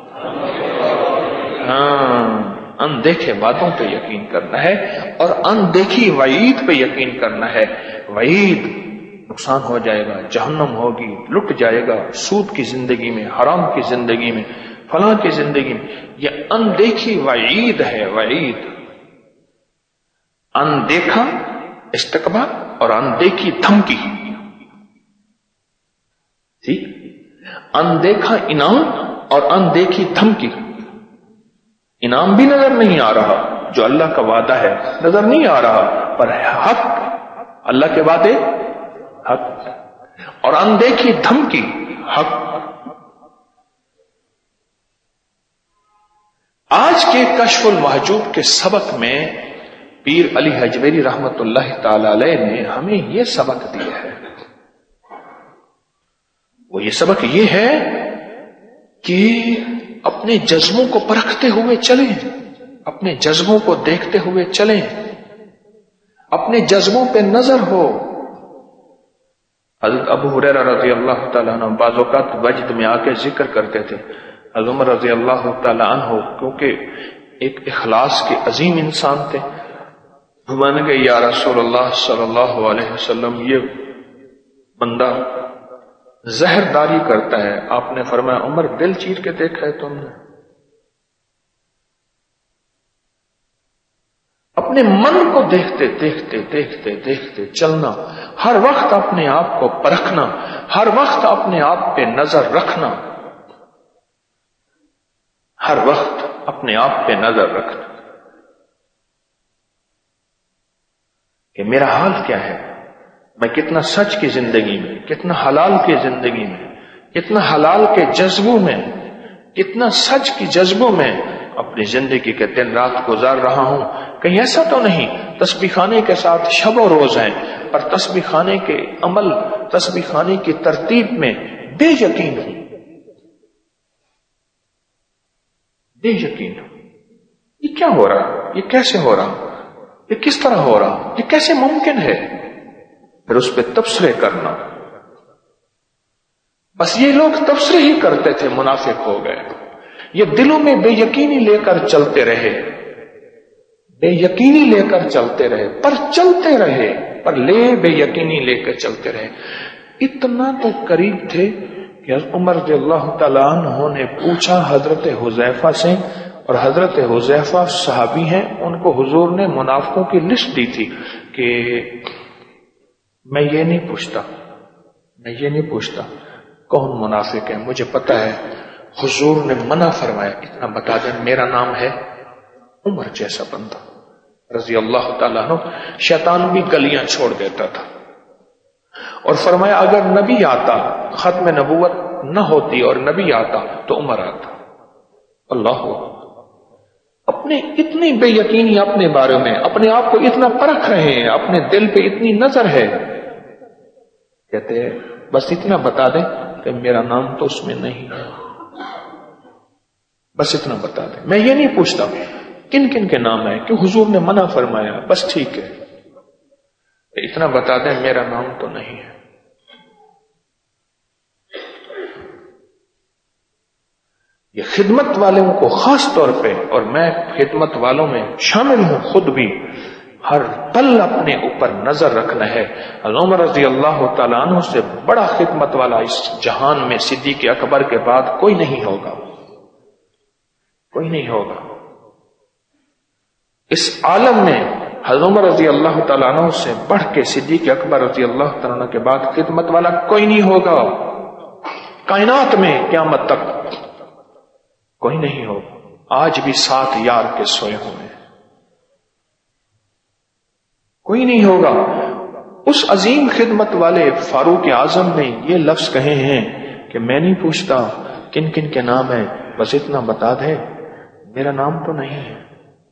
ہاں اندیکھے وعدوں پہ یقین کرنا ہے اور اندیکھی وعید پہ یقین کرنا ہے. وعید نقصان ہو جائے گا، جہنم ہوگی، لٹ جائے گا، سود کی زندگی میں، حرام کی زندگی میں، فلاں کی زندگی میں. یہ اندیکھی وعید ہے. وعید اندیکھا استقبال اور اندیکھی دھمکی. ٹھیک، اندیکھا انعام اور اندیکھی دھمکی. انعام بھی نظر نہیں آ رہا، جو اللہ کا وعدہ ہے نظر نہیں آ رہا، پر حق اللہ کے وعدے حق. اور اندیکھی دھمکی حق. آج کے کشف المحجوب کے سبق میں پیر علی حجویری رحمت اللہ تعالی علیہ نے ہمیں یہ سبق دیا ہے. وہ یہ سبق یہ ہے کہ اپنے جذبوں کو پرکھتے ہوئے چلیں، اپنے جذبوں کو دیکھتے ہوئے چلیں، اپنے جذبوں پہ نظر ہو. حضرت ابو ہریرہ رضی اللہ تعالیٰ عنہ بعض اوقات وجد میں آ کے ذکر کرتے تھے. حضرت عمر رضی اللہ تعالیٰ عنہ کیونکہ ایک اخلاص کے عظیم انسان تھے، میں نے کہا یا رسول اللہ صلی اللہ علیہ وسلم یہ بندہ زہرداری کرتا ہے. آپ نے فرمایا عمر دل چیر کے دیکھا ہے تم نے؟ اپنے من کو دیکھتے دیکھتے دیکھتے دیکھتے چلنا، ہر وقت اپنے آپ کو پرکھنا، ہر وقت اپنے آپ پہ نظر رکھنا، ہر وقت اپنے آپ پہ نظر رکھنا کہ میرا حال کیا ہے، میں کتنا سچ کی زندگی میں، کتنا حلال کی زندگی میں، کتنا حلال کے جذبوں میں، کتنا سچ کی جذبوں میں اپنی زندگی کے دن رات گزار رہا ہوں. کہیں ایسا تو نہیں تسبیح خانے کے ساتھ شب و روز ہیں پر تسبیح خانے کے عمل، تسبیح خانے کی ترتیب میں بے یقین ہوں، بے یقین ہوں. یہ کیا ہو رہا؟ یہ کیسے ہو رہا؟ یہ کس طرح ہو رہا؟ یہ کیسے ممکن ہے؟ پھر اس پہ تبصرے کرنا. بس یہ لوگ تبصرے ہی کرتے تھے، منافق ہو گئے. یہ دلوں میں بے یقینی لے کر چلتے رہے، بے یقینی لے کر چلتے رہے، پر چلتے رہے، پر لے بے یقینی لے کر چلتے رہے. اتنا تو قریب تھے کہ عمر رضی اللہ تعالیٰ عنہ نے پوچھا حضرت حذیفہ سے، اور حضرت حذیفہ صحابی ہیں، ان کو حضور نے منافقوں کی لسٹ دی تھی کہ میں یہ نہیں پوچھتا، میں یہ نہیں پوچھتا کون منافق ہے، مجھے پتا ہے. حضور نے منع فرمایا، اتنا بتا دیں میرا نام ہے عمر جیسا بندہ رضی اللہ تعالیٰ عنہ. شیطان بھی گلیاں چھوڑ دیتا تھا اور فرمایا اگر نبی آتا، ختم نبوت نہ ہوتی اور نبی آتا تو عمر آتا. اللہ اپنے اتنی بے یقینی اپنے بارے میں، اپنے آپ کو اتنا پرکھ رہے ہیں، اپنے دل پہ اتنی نظر ہے، کہتے ہیں بس اتنا بتا دیں کہ میرا نام تو اس میں نہیں ہے، بس اتنا بتا دیں. میں یہ نہیں پوچھتا کن کن کے نام ہے، کہ حضور نے منع فرمایا، بس ٹھیک ہے اتنا بتا دیں میرا نام تو نہیں ہے. یہ خدمت والوں کو خاص طور پہ، اور میں خدمت والوں میں شامل ہوں خود بھی، ہر پل اپنے اوپر نظر رکھنا ہے. عمر رضی اللہ تعالیٰ عنہ سے بڑا خدمت والا اس جہان میں صدیق اکبر کے بعد کوئی نہیں ہوگا، کوئی نہیں ہوگا. اس عالم میں حضرت عمر رضی اللہ تعالیٰ عنہ سے بڑھ کے صدیق اکبر رضی اللہ تعالیٰ عنہ کے بعد خدمت والا کوئی نہیں ہوگا. کائنات میں قیامت تک کوئی نہیں ہوگا. آج بھی ساتھ یار کے سوئے ہوئے ہیں، کوئی نہیں ہوگا. اس عظیم خدمت والے فاروق اعظم نے یہ لفظ کہے ہیں کہ میں نہیں پوچھتا کن کن کے نام ہیں، بس اتنا بتا دے میرا نام تو نہیں ہے.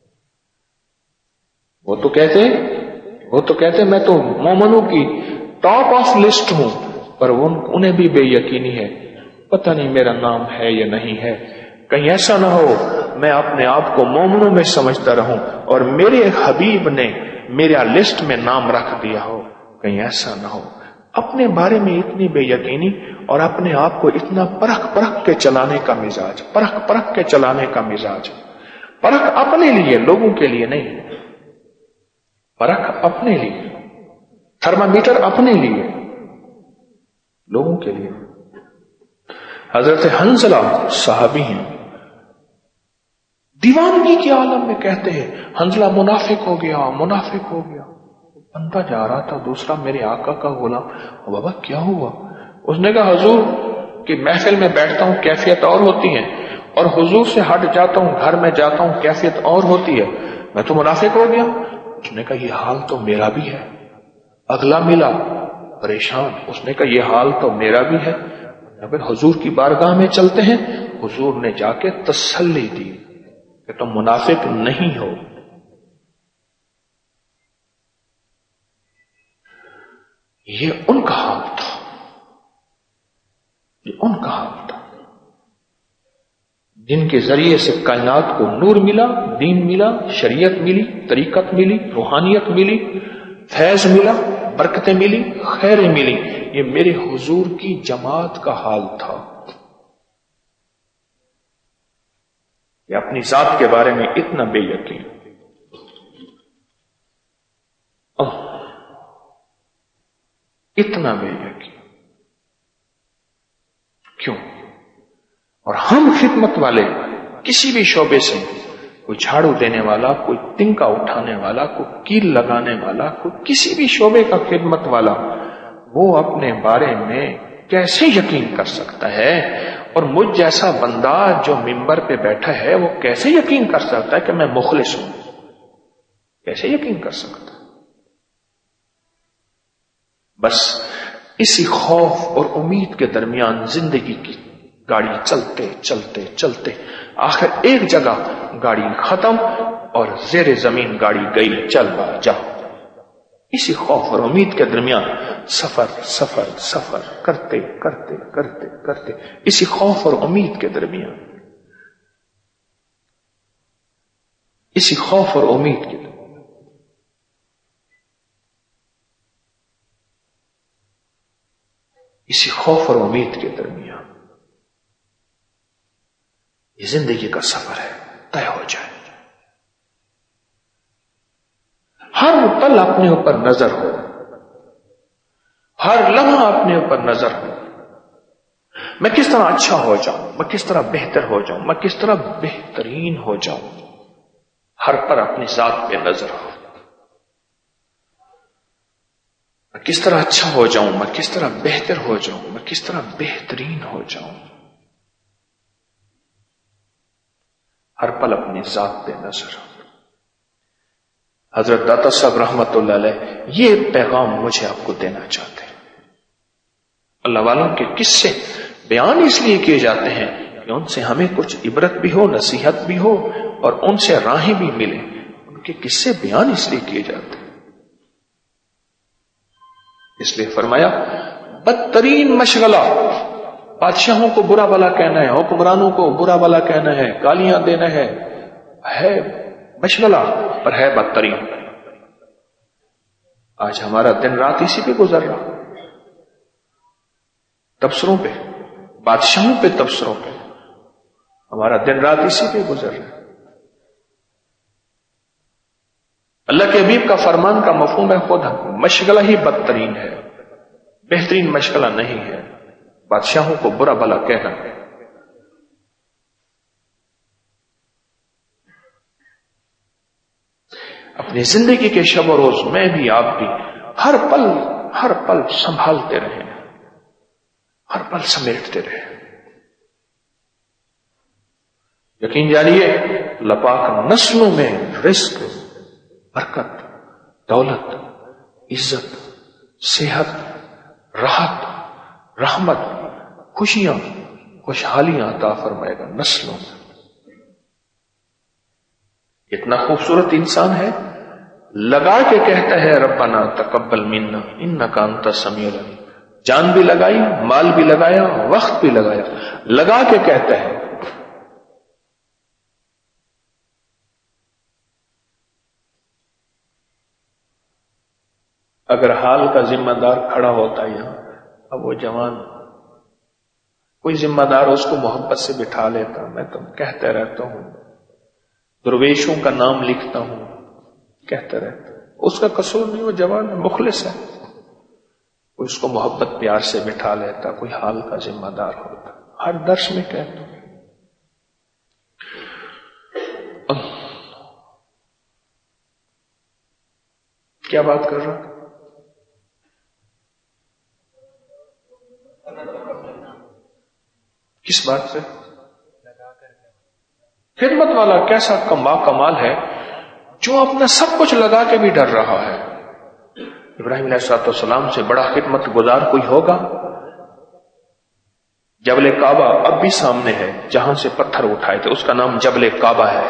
وہ تو کہتے وہ تو کہتے میں تو مومنوں کی ٹاپ آف لسٹ ہوں، پر انہیں بھی بے یقینی ہے، پتہ نہیں میرا نام ہے یا نہیں ہے. کہیں ایسا نہ ہو میں اپنے آپ کو مومنوں میں سمجھتا رہوں اور میرے حبیب نے میرا لسٹ میں نام رکھ دیا ہو. کہیں ایسا نہ ہو. اپنے بارے میں اتنی بے یقینی اور اپنے آپ کو اتنا پرکھ پرکھ کے چلانے کا مزاج، پرکھ پرکھ کے چلانے کا مزاج. پرکھ اپنے لیے، لوگوں کے لیے نہیں. پرکھ اپنے لیے، تھرمامیٹر اپنے لیے، لوگوں کے لیے. حضرت حنظلہ صحابی ہیں، دیوانگی کے عالم میں کہتے ہیں حنظلہ منافق ہو گیا، منافق ہو گیا. بندہ جا رہا تھا دوسرا میرے آقا کا غلام، بابا کیا ہوا؟ اس نے کہا حضور کی محفل میں بیٹھتا ہوں کیفیت اور ہوتی ہے، اور حضور سے ہٹ جاتا ہوں گھر میں جاتا ہوں کیفیت اور ہوتی ہے، میں تو منافق ہو گیا. اس نے کہا یہ حال تو میرا بھی ہے. اگلا ملا پریشان، اس نے کہا یہ حال تو میرا بھی ہے. پھر حضور کی بارگاہ میں چلتے ہیں، حضور نے جا کے تسلی دی کہ تم منافق نہیں ہو. یہ ان کا حال تھا، یہ ان کا حال تھا جن کے ذریعے سے کائنات کو نور ملا، دین ملا، شریعت ملی، طریقت ملی، روحانیت ملی، فیض ملا، برکتیں ملی، خیریں ملی. یہ میرے حضور کی جماعت کا حال تھا. یہ اپنی ذات کے بارے میں اتنا بے یقین، اتنا بے یقین. اور ہم خدمت والے کسی بھی شعبے سے، کوئی جھاڑو دینے والا، کوئی تنکا اٹھانے والا، کوئی کیل لگانے والا، کوئی کسی بھی شعبے کا خدمت والا، وہ اپنے بارے میں کیسے یقین کر سکتا ہے؟ اور مجھ جیسا بندہ جو ممبر پہ بیٹھا ہے وہ کیسے یقین کر سکتا ہے کہ میں مخلص ہوں؟ کیسے یقین کر سکتا ہے؟ بس اسی خوف اور امید کے درمیان زندگی کی گاڑی چلتے چلتے چلتے آخر ایک جگہ گاڑی ختم اور زیر زمین گاڑی گئی، چل با جا۔ اسی خوف اور امید کے درمیان سفر سفر سفر کرتے کرتے کرتے کرتے اسی خوف اور امید کے درمیان اسی خوف اور امید کے درمیان اسی خوف اور امید کے درمیان یہ زندگی کا سفر ہے، طے ہو جائے۔ ہر پل اپنے اوپر نظر ہو، ہر لمحہ اپنے اوپر نظر ہو، میں کس طرح اچھا ہو جاؤں، میں کس طرح بہتر ہو جاؤں، میں کس طرح بہترین ہو جاؤں۔ ہر پر اپنی ذات پہ نظر ہو، میں کس طرح اچھا ہو جاؤں، میں کس طرح بہتر ہو جاؤں، میں کس طرح بہترین ہو جاؤں۔ ہر پل اپنی ذات پہ نظر ہو۔ حضرت داتا صاحب رحمت اللہ علیہ یہ پیغام مجھے آپ کو دینا چاہتے ہیں۔ اللہ والوں کے قصے بیان اس لیے کیے جاتے ہیں کہ ان سے ہمیں کچھ عبرت بھی ہو، نصیحت بھی ہو اور ان سے راہیں بھی ملے۔ ان کے قصے بیان اس لیے کیے جاتے ہیں، اس لیے فرمایا بدترین مشغلہ بادشاہوں کو برا بلا کہنا ہے، حکمرانوں کو برا بلا کہنا ہے، گالیاں دینا ہے، ہے مشغلہ پر ہے بدترین۔ آج ہمارا دن رات اسی پہ گزر رہا، تبصروں پہ، بادشاہوں پہ، تبصروں پہ ہمارا دن رات اسی پہ گزر رہا ہے۔ اللہ کے حبیب کا فرمان کا مفہوم ہے خود مشغلہ ہی بدترین ہے، بہترین مشغلہ نہیں ہے بادشاہوں کو برا بلا کہنا۔ اپنی زندگی کے شب و روز میں بھی آپ بھی ہر پل ہر پل سنبھالتے رہیں، ہر پل سمیٹتے رہیں۔ یقین جانیے اللہ پاک نسلوں میں رزق، برکت، دولت، عزت، صحت، راحت، رحمت، خوشیاں، خوشحالیاں عطا فرمائے گا نسلوں میں۔ اتنا خوبصورت انسان ہے، لگا کے کہتا ہے ربنا تقبل منا انک انت السمیع العلیم۔ جان بھی لگائی، مال بھی لگایا، وقت بھی لگایا، لگا کے کہتا ہے۔ اگر حال کا ذمہ دار کھڑا ہوتا یہاں، اب وہ جوان کوئی ذمہ دار اس کو محبت سے بٹھا لیتا، میں تو کہتا رہتا ہوں، درویشوں کا نام لکھتا ہوں، کہتا رہتا ہوں، اس کا قصور نہیں، وہ جوان مخلص ہے، کوئی اس کو محبت پیار سے بٹھا لیتا، کوئی حال کا ذمہ دار ہوتا۔ ہر درس میں کہتا ہوں کیا بات کر رہا؟ کس بات سے؟ خدمت والا کیسا کما کمال ہے جو اپنا سب کچھ لگا کے بھی ڈر رہا ہے۔ ابراہیم علیہ الصلوۃ والسلام سے بڑا خدمت گزار کوئی ہوگا؟ جبل کعبہ اب بھی سامنے ہے، جہاں سے پتھر اٹھائے تھے اس کا نام جبل کعبہ ہے،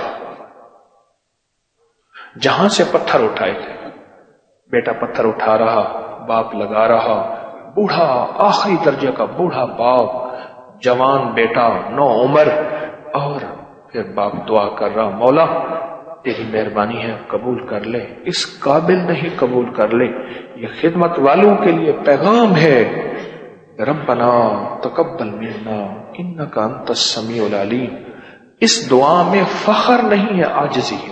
جہاں سے پتھر اٹھائے تھے۔ بیٹا پتھر اٹھا رہا، باپ لگا رہا، بوڑھا، آخری درجے کا بوڑھا باپ، جوان بیٹا نو عمر، اور پھر باپ دعا کر رہا، مولا تیری مہربانی ہے قبول کر لے، اس قابل نہیں قبول کر لے۔ یہ خدمت والوں کے لیے پیغام ہے، ربنا تقبل منا انک انت السمیع العلیم۔ اس دعا میں فخر نہیں ہے، عاجزی ہے۔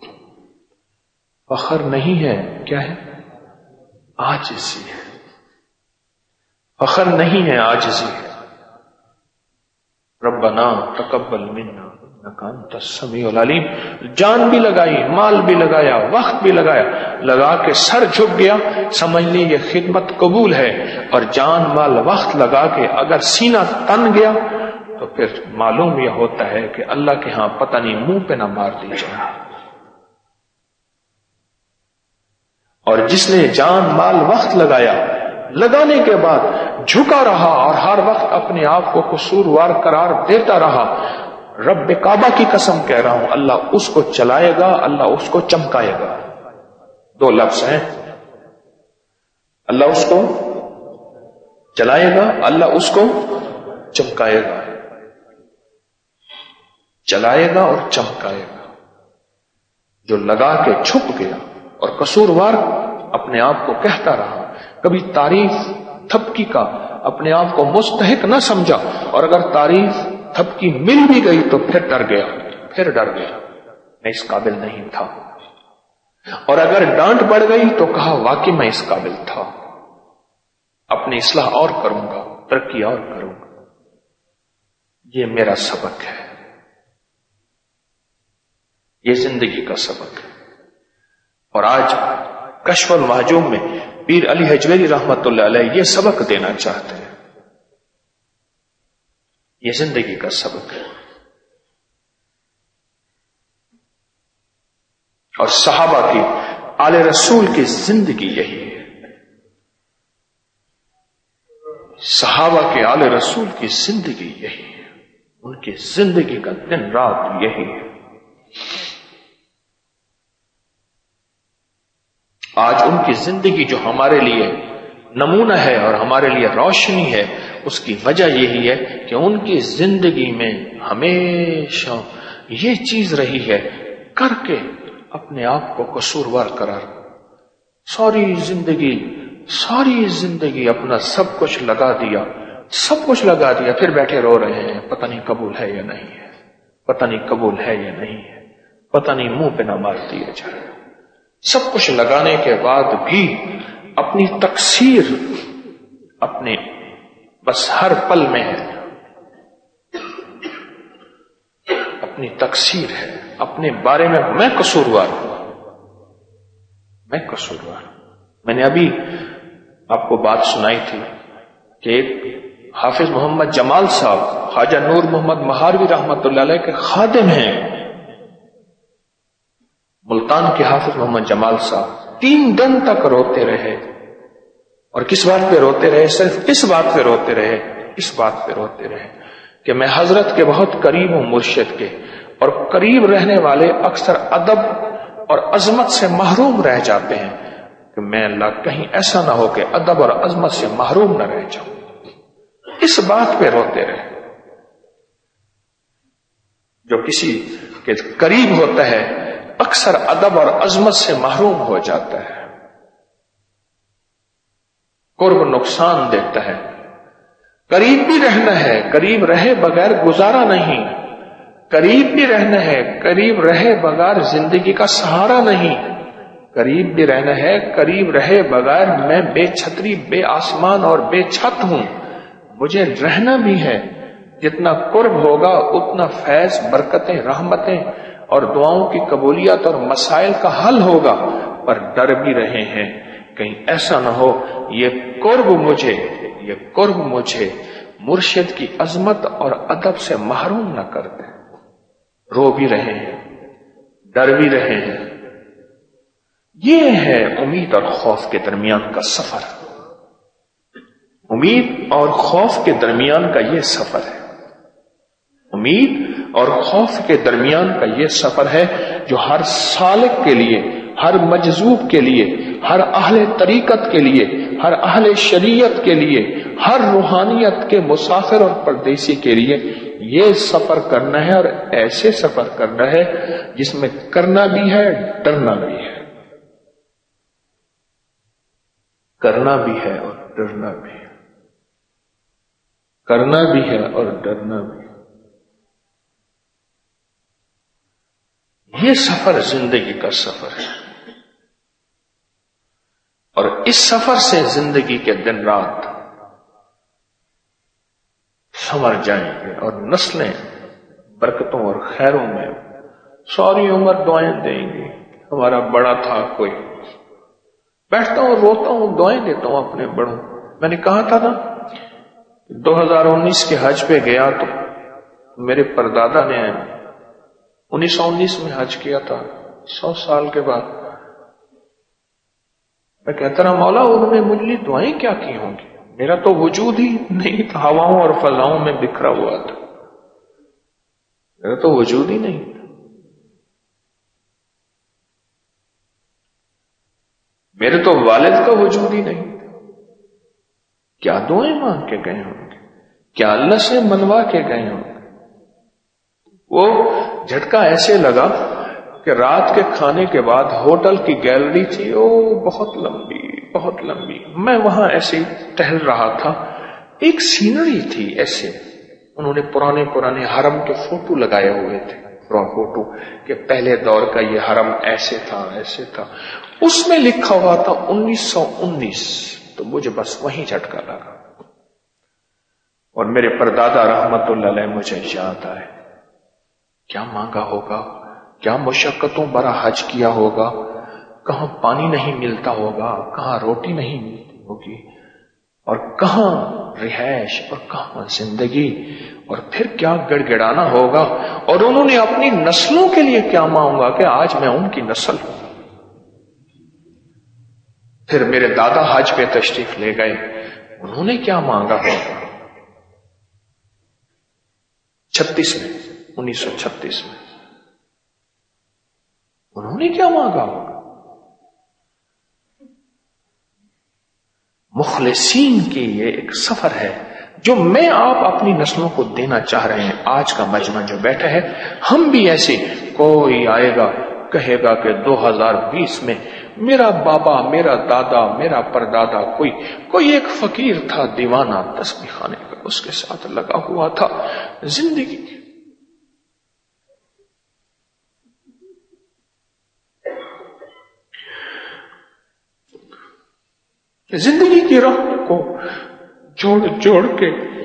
فخر نہیں ہے، کیا ہے؟ عاجزی ہے۔ فخر نہیں ہے، عاجزی ہے۔ ربنا تقبل منا انک انت السمیع العلیم. جان بھی لگائی، مال بھی لگایا، وقت بھی لگایا، لگا کے سر جھک گیا، سمجھ لی یہ خدمت قبول ہے. اور جان مال وقت لگا کے اگر سینہ تن گیا تو پھر معلوم یہ ہوتا ہے کہ اللہ کے ہاں پتہ نہیں منہ پہ نہ مار دی جائے. اور جس نے جان مال وقت لگایا، لگانے کے بعد جھکا رہا اور ہر وقت اپنے آپ کو قصوروار قرار دیتا رہا، رب کعبہ کی قسم کہہ رہا ہوں اللہ اس کو چلائے گا، اللہ اس کو چمکائے گا. دو لفظ ہیں، اللہ اس کو چلائے گا، اللہ اس کو چمکائے گا. چلائے گا اور چمکائے گا. جو لگا کے چھپ گیا اور قصوروار اپنے آپ کو کہتا رہا، کبھی تعریف تھپکی کا اپنے آپ کو مستحق نہ سمجھا، اور اگر تعریف تھپکی مل بھی گئی تو پھر ڈر گیا، پھر ڈر گیا میں اس قابل نہیں تھا. اور اگر ڈانٹ پڑ گئی تو کہا واقعی میں اس قابل تھا، اپنی اصلاح اور کروں گا، ترقی اور کروں گا. یہ میرا سبق ہے، یہ زندگی کا سبق ہے. اور آج کشف المحجوم میں پیر علی حجویری رحمت اللہ علیہ یہ سبق دینا چاہتے ہیں. یہ زندگی کا سبق ہے. اور صحابہ کی، آل رسول کی زندگی یہی ہے. صحابہ کے آل رسول کی زندگی یہی ہے. ان کی زندگی کا دن رات یہی ہے. آج ان کی زندگی جو ہمارے لیے نمونہ ہے اور ہمارے لیے روشنی ہے، اس کی وجہ یہی ہے کہ ان کی زندگی میں ہمیشہ یہ چیز رہی ہے، کر کے اپنے آپ کو قصوروار قرار. ساری زندگی ساری زندگی اپنا سب کچھ لگا دیا، سب کچھ لگا دیا، پھر بیٹھے رو رہے ہیں پتہ نہیں قبول ہے یا نہیں ہے، پتہ نہیں قبول ہے یا نہیں ہے، پتہ نہیں منہ پہ نہ مار دیا جائے. سب کچھ لگانے کے بعد بھی اپنی تقصیر اپنے بس ہر پل میں ہے، اپنی تقصیر ہے، اپنے بارے میں میں قصوروار ہوں، میں قصوروار ہوں. میں نے ابھی آپ کو بات سنائی تھی کہ ایک حافظ محمد جمال صاحب خواجہ نور محمد مہاروی رحمت اللہ علیہ کے خادم ہیں، ملتان کے حافظ محمد جمال صاحب تین دن تک روتے رہے. اور کس بات پہ روتے رہے؟ صرف اس بات پہ روتے رہے، اس بات پہ روتے رہے کہ میں حضرت کے بہت قریب ہوں، مرشد کے، اور قریب رہنے والے اکثر ادب اور عظمت سے محروم رہ جاتے ہیں، کہ میں اللہ کہیں ایسا نہ ہو کہ ادب اور عظمت سے محروم نہ رہ جاؤں. اس بات پہ روتے رہے. جو کسی کے قریب ہوتا ہے اکثر ادب اور عظمت سے محروم ہو جاتا ہے، قرب نقصان دیتا ہے. قریب بھی رہنا ہے، قریب رہے بغیر گزارا نہیں. قریب بھی رہنا ہے، قریب رہے بغیر زندگی کا سہارا نہیں. قریب بھی رہنا ہے، قریب رہے بغیر میں بے چھتری، بے آسمان اور بے چھت ہوں. مجھے رہنا بھی ہے. جتنا قرب ہوگا اتنا فیض، برکتیں، رحمتیں اور دعاؤں کی قبولیت اور مسائل کا حل ہوگا. پر ڈر بھی رہے ہیں کہیں ایسا نہ ہو یہ قرب مجھے یہ قرب مجھے مرشد کی عظمت اور ادب سے محروم نہ کر دے. رو بھی رہے ہیں، ڈر بھی رہے ہیں. یہ ہے امید اور خوف کے درمیان کا سفر. امید اور خوف کے درمیان کا یہ سفر ہے. امید اور خوف کے درمیان کا یہ سفر ہے جو ہر سالک کے لیے، ہر مجذوب کے لیے، ہر اہل طریقت کے لیے، ہر اہل شریعت کے لیے، ہر روحانیت کے مسافر اور پردیسی کے لیے یہ سفر کرنا ہے. اور ایسے سفر کرنا ہے جس میں کرنا بھی ہے، ڈرنا بھی ہے. کرنا بھی ہے اور ڈرنا بھی ہے. کرنا بھی ہے اور ڈرنا بھی ہے. یہ سفر زندگی کا سفر ہے. اور اس سفر سے زندگی کے دن رات संवर जाएंगे और नस्लें बरकतों और खैरों में सारी उम्र दुआएं देंगे। हमारा बड़ा था कोई, बैठता हूं रोता हूं दुआएं देता हूं अपने बड़ों। मैंने कहा था ना दो हज़ार उन्नीस के हज पे गया तो मेरे परदादा ने उन्नीस सौ उन्नीस में हज किया था, सौ साल के बाद। मैं कहता रहा मौला उन्होंने मुझे लिए दुआएं क्या की होंगी, मेरा तो वजूद ही नहीं था, हवाओं और फजाओं में बिखरा हुआ था, मेरा तो वजूद ही नहीं था। मेरे तो वालिद का वजूद ही नहीं था। क्या दुआएं मांग के गए होंगे, क्या अल्लाह से मनवा के गए होंगे। वो झटका ऐसे लगा कि रात के खाने के बाद होटल की गैलरी थी, ओ बहुत लंबी बहुत लंबी। मैं वहां ऐसे टहल रहा था, एक सीनरी थी ऐसे, उन्होंने पुराने पुराने हरम के फोटो लगाए हुए थे, फोटो कि पहले दौर का ये हरम ऐसे था ऐसे था। उसमें लिखा हुआ था उन्नीस सौ उन्नीस, तो मुझे बस वहीं झटका लगा। और मेरे परदादा रहमतुल्लाह अलैह मुझे याद आए, क्या मांगा होगा, क्या मुशक्कतों भरा हज किया होगा, कहां पानी नहीं मिलता होगा, कहां रोटी नहीं मिलती होगी, और कहां रिहाइश और कहां जिंदगी, और फिर क्या गड़गड़ाना होगा। और उन्होंने अपनी नस्लों के लिए क्या मांगा कि आज मैं उनकी नस्ल हूं। फिर मेरे दादा हज पे तशरीफ ले गए, उन्होंने क्या मांगा होगा छत्तीस में, उन्नीस सौ छत्तीस में उन्होंने क्या मांगा होगा। मुखलिसीन की ये एक सफर है जो मैं आप अपनी नस्लों को देना चाह रहे हैं। आज का मजमा जो बैठा है, हम भी ऐसे, कोई आएगा कहेगा कि दो हज़ार बीस में मेरा बाबा, मेरा दादा, मेरा परदादा, कोई कोई एक फकीर था दीवाना तस्बीह खाने का, उसके साथ लगा हुआ था जिंदगी। जिंदगी की राह को जोड़ जोड़ के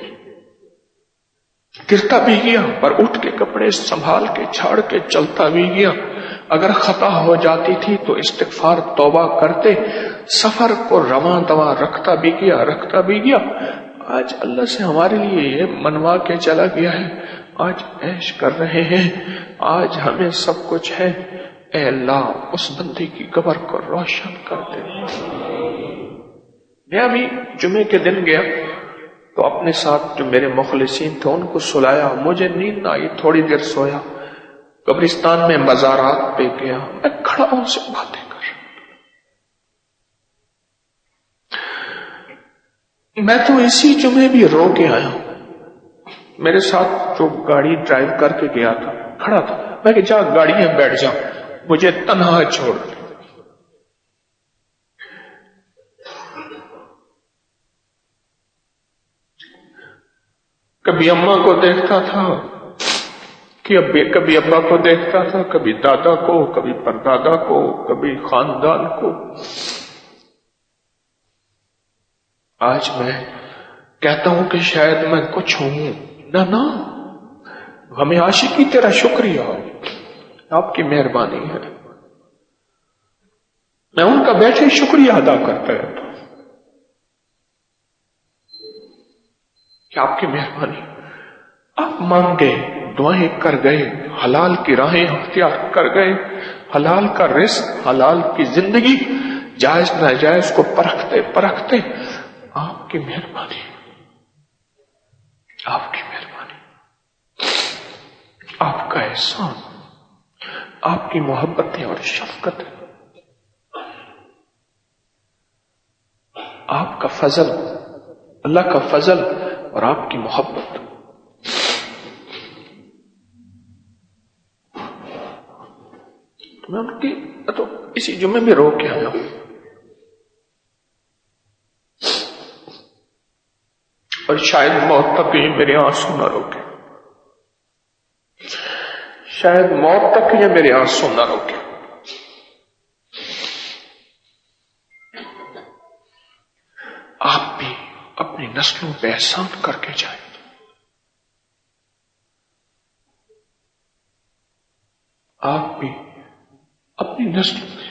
गिरता भी गया, पर उठ के कपड़े संभाल के झाड़ के चलता भी गया। अगर खता हो जाती थी तो इस्तिगफार तौबा करते, सफर को रवां दवा रखता भी गया रखता भी गया। आज अल्लाह से हमारे लिए ये मनवा के चला गया है, आज ऐश कर रहे हैं, आज हमें सब कुछ है। ऐ अल्लाह उस बंदे की कब्र को रोशन कर दे। मैं अभी जुमे के दिन गया तो अपने साथ जो मेरे मुखलिसीन थे उनको सुलाया, मुझे नींद आई, थोड़ी देर सोया। कब्रिस्तान में मज़ारात पे गया, मैं खड़ा उनसे बातें कर रहा। मैं तो इसी जुमे भी रो के आया हूं। मेरे साथ जो गाड़ी ड्राइव करके गया था खड़ा था, मैं कि जा गाड़ी में बैठ जा, मुझे तन्हा छोड़। कभी अम्मा को देखता था कि अब कभी अब्बा को देखता था, कभी दादा को, कभी परदादा को, कभी खानदान को। आज मैं कहता हूं कि शायद मैं कुछ हूं, ना ना, हमें आशिकी तेरा शुक्रिया, आपकी मेहरबानी है। मैं उनका बैठे शुक्रिया अदा करता रहता हूं कि आपकी मेहरबानी, आप मांगे, दुआएं कर गए, हलाल की राहें अख्तियार कर गए, हलाल का रिस्क, हलाल की जिंदगी, जायज नाजायज को परखते परखते, आपकी मेहरबानी, आपकी मेहरबानी, आपका एहसान, आपकी मोहब्बतें और शफकत, आपका फजल, अल्लाह का फजल और आपकी मोहब्बत। मैं उनकी तो इसी जुम्मे में रो के आया हूं। और शायद मौत तक ही मेरे आंसू न रोके, शायद मौत तक ये मेरे आंसू न रोके। आप भी अपनी नस्लों पे एहसान करके जाए। آپ بھی اپنی نسل میں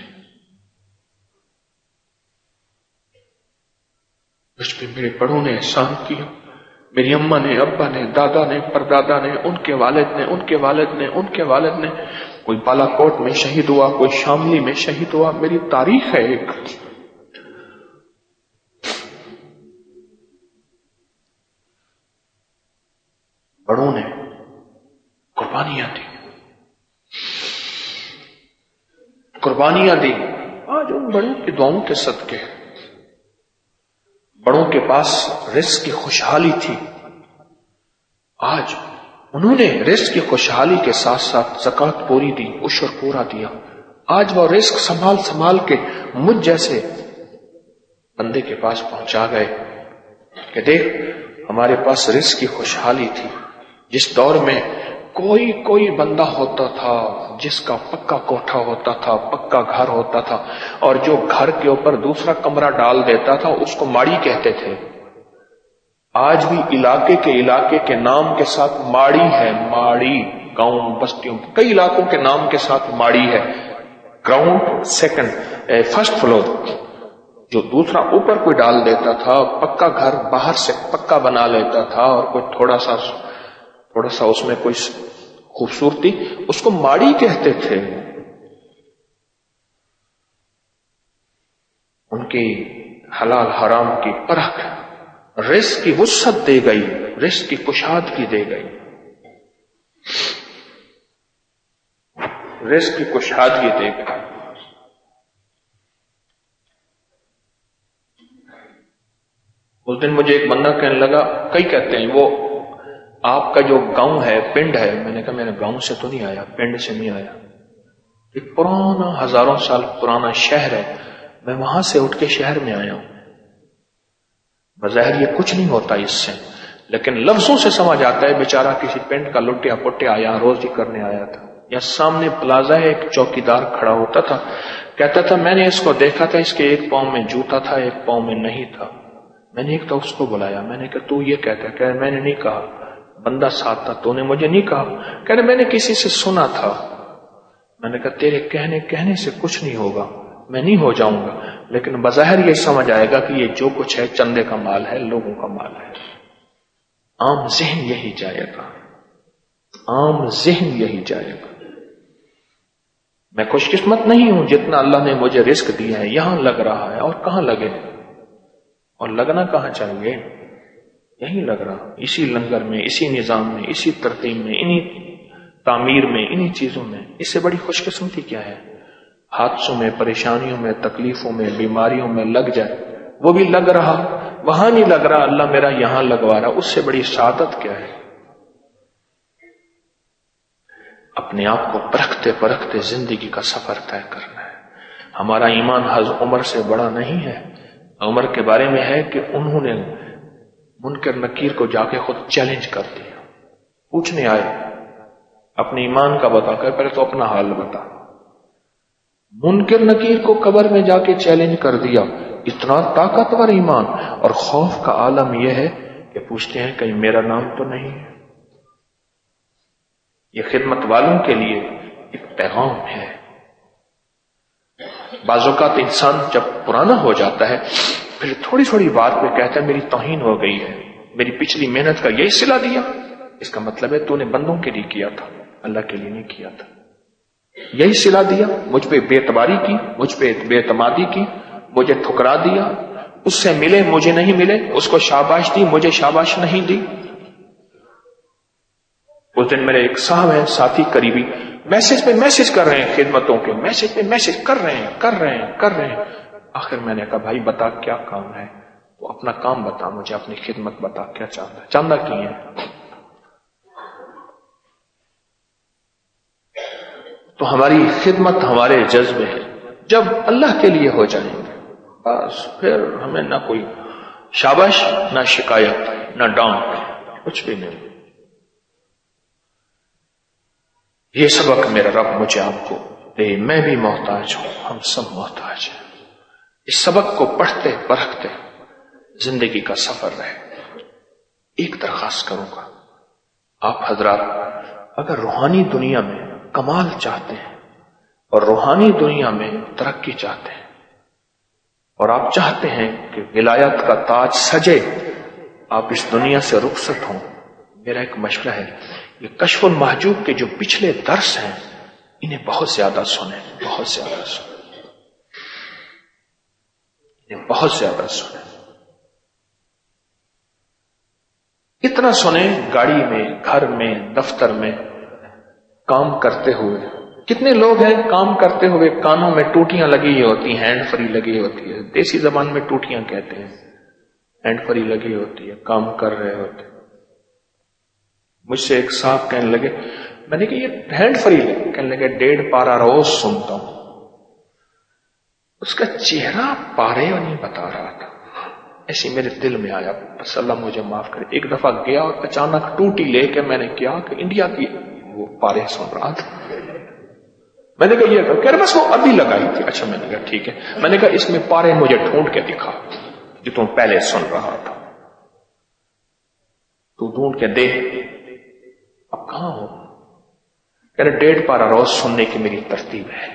مجھ پہ میرے بڑوں نے احسان کیا، میری اماں نے، ابا نے، دادا نے، پردادا نے، ان کے والد نے، ان کے والد نے، ان کے والد نے، کوئی بالا کوٹ میں شہید ہوا، کوئی شاملی میں شہید ہوا، میری تاریخ ہے ایک۔ بڑوں نے قربانیاں دی، قربانیاں دی۔ آج ان بڑوں کی دعاؤں کے صدقے بڑوں کے پاس رزق کی خوشحالی تھی، آج انہوں نے رزق کی خوشحالی کے ساتھ ساتھ زکوٰۃ پوری دی، عشر پورا دیا۔ آج وہ رزق سنبھال سنبھال کے مجھ جیسے بندے کے پاس پہنچا گئے کہ دیکھ ہمارے پاس رزق کی خوشحالی تھی۔ جس دور میں کوئی کوئی بندہ ہوتا تھا جس کا پکا کوٹھا ہوتا تھا، پکا گھر ہوتا تھا، اور جو گھر کے اوپر دوسرا کمرہ ڈال دیتا تھا اس کو ماڑی کہتے تھے۔ آج بھی علاقے کے علاقے کے نام کے ساتھ ماڑی ہے، ماڑی گاؤں بستیوں، کئی علاقوں کے نام کے ساتھ ماڑی ہے۔ گراؤنڈ سیکنڈ فرسٹ فلور، جو دوسرا اوپر کوئی ڈال دیتا تھا، پکا گھر باہر سے پکا بنا لیتا تھا اور کوئی تھوڑا سا تھوڑا سا اس میں کوئی خوبصورتی، اس کو ماڑی کہتے تھے۔ ان کی حلال حرام کی پرکھ رزق کی وسعت دے گئی، رزق کی کشادگی دے گئی، رزق کی کشادگی دے گئی۔ اس دن مجھے ایک بندہ کہنے لگا، کئی کہتے ہیں وہ آپ کا جو گاؤں ہے، پنڈ ہے، میں نے کہا میرے گاؤں سے تو نہیں آیا، پنڈ سے نہیں آیا، ایک پرانا ہزاروں سال پرانا شہر ہے، میں وہاں سے اٹھ کے شہر میں آیا ہوں۔ بظاہر یہ کچھ نہیں ہوتا اس سے، لیکن لفظوں سے سمجھ آتا ہے بیچارہ کسی پنڈ کا لٹیا پٹیا آیا، روزی کرنے آیا تھا۔ یا سامنے پلازا ہے، ایک چوکیدار کھڑا ہوتا تھا، کہتا تھا میں نے اس کو دیکھا تھا، اس کے ایک پاؤں میں جوتا تھا، ایک پاؤں میں نہیں تھا۔ میں نے ایک تو اس کو بلایا، میں نے کہا تو یہ کہتا ہے؟ کہ میں نے نہیں کہا، بندہ ساتھ تھا، تو نے مجھے نہیں کہا؟ کہہ رہے میں نے کسی سے سنا تھا۔ میں نے کہا تیرے کہنے کہنے سے کچھ نہیں ہوگا، میں نہیں ہو جاؤں گا، لیکن بظاہر یہ سمجھ آئے گا کہ یہ جو کچھ ہے چندے کا مال ہے، لوگوں کا مال ہے۔ عام ذہن یہی جائے گا، عام ذہن یہی جائے گا۔ میں خوش قسمت نہیں ہوں جتنا اللہ نے مجھے رزق دیا ہے، یہاں لگ رہا ہے، اور کہاں لگے، اور لگنا کہاں چاہیے؟ یہی لگ رہا، اسی لنگر میں، اسی نظام میں، اسی ترتیب میں، انہی تعمیر میں، انہی چیزوں میں۔ اس سے بڑی خوش قسمتی کیا ہے؟ حادثوں میں، پریشانیوں میں، تکلیفوں میں، بیماریوں میں لگ جائے، وہ بھی لگ رہا، وہاں نہیں لگ رہا، اللہ میرا یہاں لگوا رہا، اس سے بڑی سعادت کیا ہے؟ اپنے آپ کو پرکھتے پرکھتے زندگی کا سفر طے کرنا ہے۔ ہمارا ایمان حضرت عمر سے بڑا نہیں ہے۔ عمر کے بارے میں ہے کہ انہوں نے منکر نکیر کو جا کے خود چیلنج کر دیا، پوچھنے آئے اپنے ایمان کا بتا کر، پہلے تو اپنا حال بتا۔ منکر نکیر کو قبر میں جا کے چیلنج کر دیا، اتنا طاقتور ایمان، اور خوف کا عالم یہ ہے کہ پوچھتے ہیں کہیں میرا نام تو نہیں ہے۔ یہ خدمت والوں کے لیے ایک پیغام ہے۔ بعض اوقات انسان جب پرانا ہو جاتا ہے پھر تھوڑی تھوڑی بات میں کہتا ہے میری توہین ہو گئی ہے، میری پچھلی محنت کا یہی صلہ دیا۔ اس کا مطلب ہے تو نے بندوں کے لیے کیا تھا، اللہ کے لیے نہیں کیا تھا، یہی صلہ دیا، مجھ پہ بے اعتباری کی، مجھ پہ بے اعتمادی کی، مجھے ٹھکرا دیا، اس سے ملے مجھے نہیں ملے، اس کو شاباش دی مجھے شاباش نہیں دی۔ اس دن میرے ایک صاحب ہیں، ساتھی قریبی، میسج پہ میسج کر رہے ہیں، خدمتوں کے میسج پہ میسج کر رہے ہیں کر رہے ہیں کر رہے ہیں آخر میں نے کہا بھائی بتا کیا کام ہے؟ تو اپنا کام بتا، مجھے اپنی خدمت بتا، کیا چاہتا ہے؟ چاندہ کی ہے؟ تو ہماری خدمت ہمارے جذبے ہیں، جب اللہ کے لیے ہو جائیں گے بس پھر ہمیں نہ کوئی شاباش، نہ شکایت، نہ ڈانٹ، کچھ بھی نہیں۔ یہ سبق میرا رب مجھے آپ کو دے، میں بھی محتاج ہوں، ہم سب محتاج ہیں۔ اس سبق کو پڑھتے پرکھتے زندگی کا سفر رہے۔ ایک درخواست کروں گا، آپ حضرات اگر روحانی دنیا میں کمال چاہتے ہیں اور روحانی دنیا میں ترقی چاہتے ہیں، اور آپ چاہتے ہیں کہ ولایت کا تاج سجے، آپ اس دنیا سے رخصت ہوں، میرا ایک مشورہ ہے، یہ کشف المحجوب کے جو پچھلے درس ہیں انہیں بہت زیادہ سنیں، بہت زیادہ سنیں، انہیں بہت زیادہ سنیں، اتنا سنیں گاڑی میں، گھر میں، دفتر میں کام کرتے ہوئے۔ کتنے لوگ ہیں کام کرتے ہوئے کانوں میں ٹوٹیاں لگی ہوتی ہیں، ہینڈ فری لگی ہوتی ہے، دیسی زبان میں ٹوٹیاں کہتے ہیں، ہینڈ فری لگی ہوتی ہے، کام کر رہے ہوتے ہیں۔ مجھ سے ایک صاحب کہنے لگے، میں نے کہا یہ ہینڈ فری ہے، کہنے لگے ڈیڑھ پارا روز سنتا ہوں۔ اس کا چہرہ پارے نہیں بتا رہا تھا، ایسی میرے دل میں آیا، بس اللہ مجھے معاف کرے۔ ایک دفعہ گیا اور اچانک ٹوٹی لے کے میں نے کیا کہ انڈیا کی وہ پارے سن رہا تھا۔ میں نے کہا یہ کہہ رہے بس وہ ابھی لگائی تھی۔ اچھا، میں نے کہا ٹھیک ہے، میں نے کہا اس میں پارے مجھے ڈھونڈ کے دکھا جو تم پہلے سن رہا تھا، تو ڈھونڈ کے دے۔ اب کہاں ہو؟ کہہ رہے ڈیڑھ پارا روز سننے کی میری ترتیب ہے۔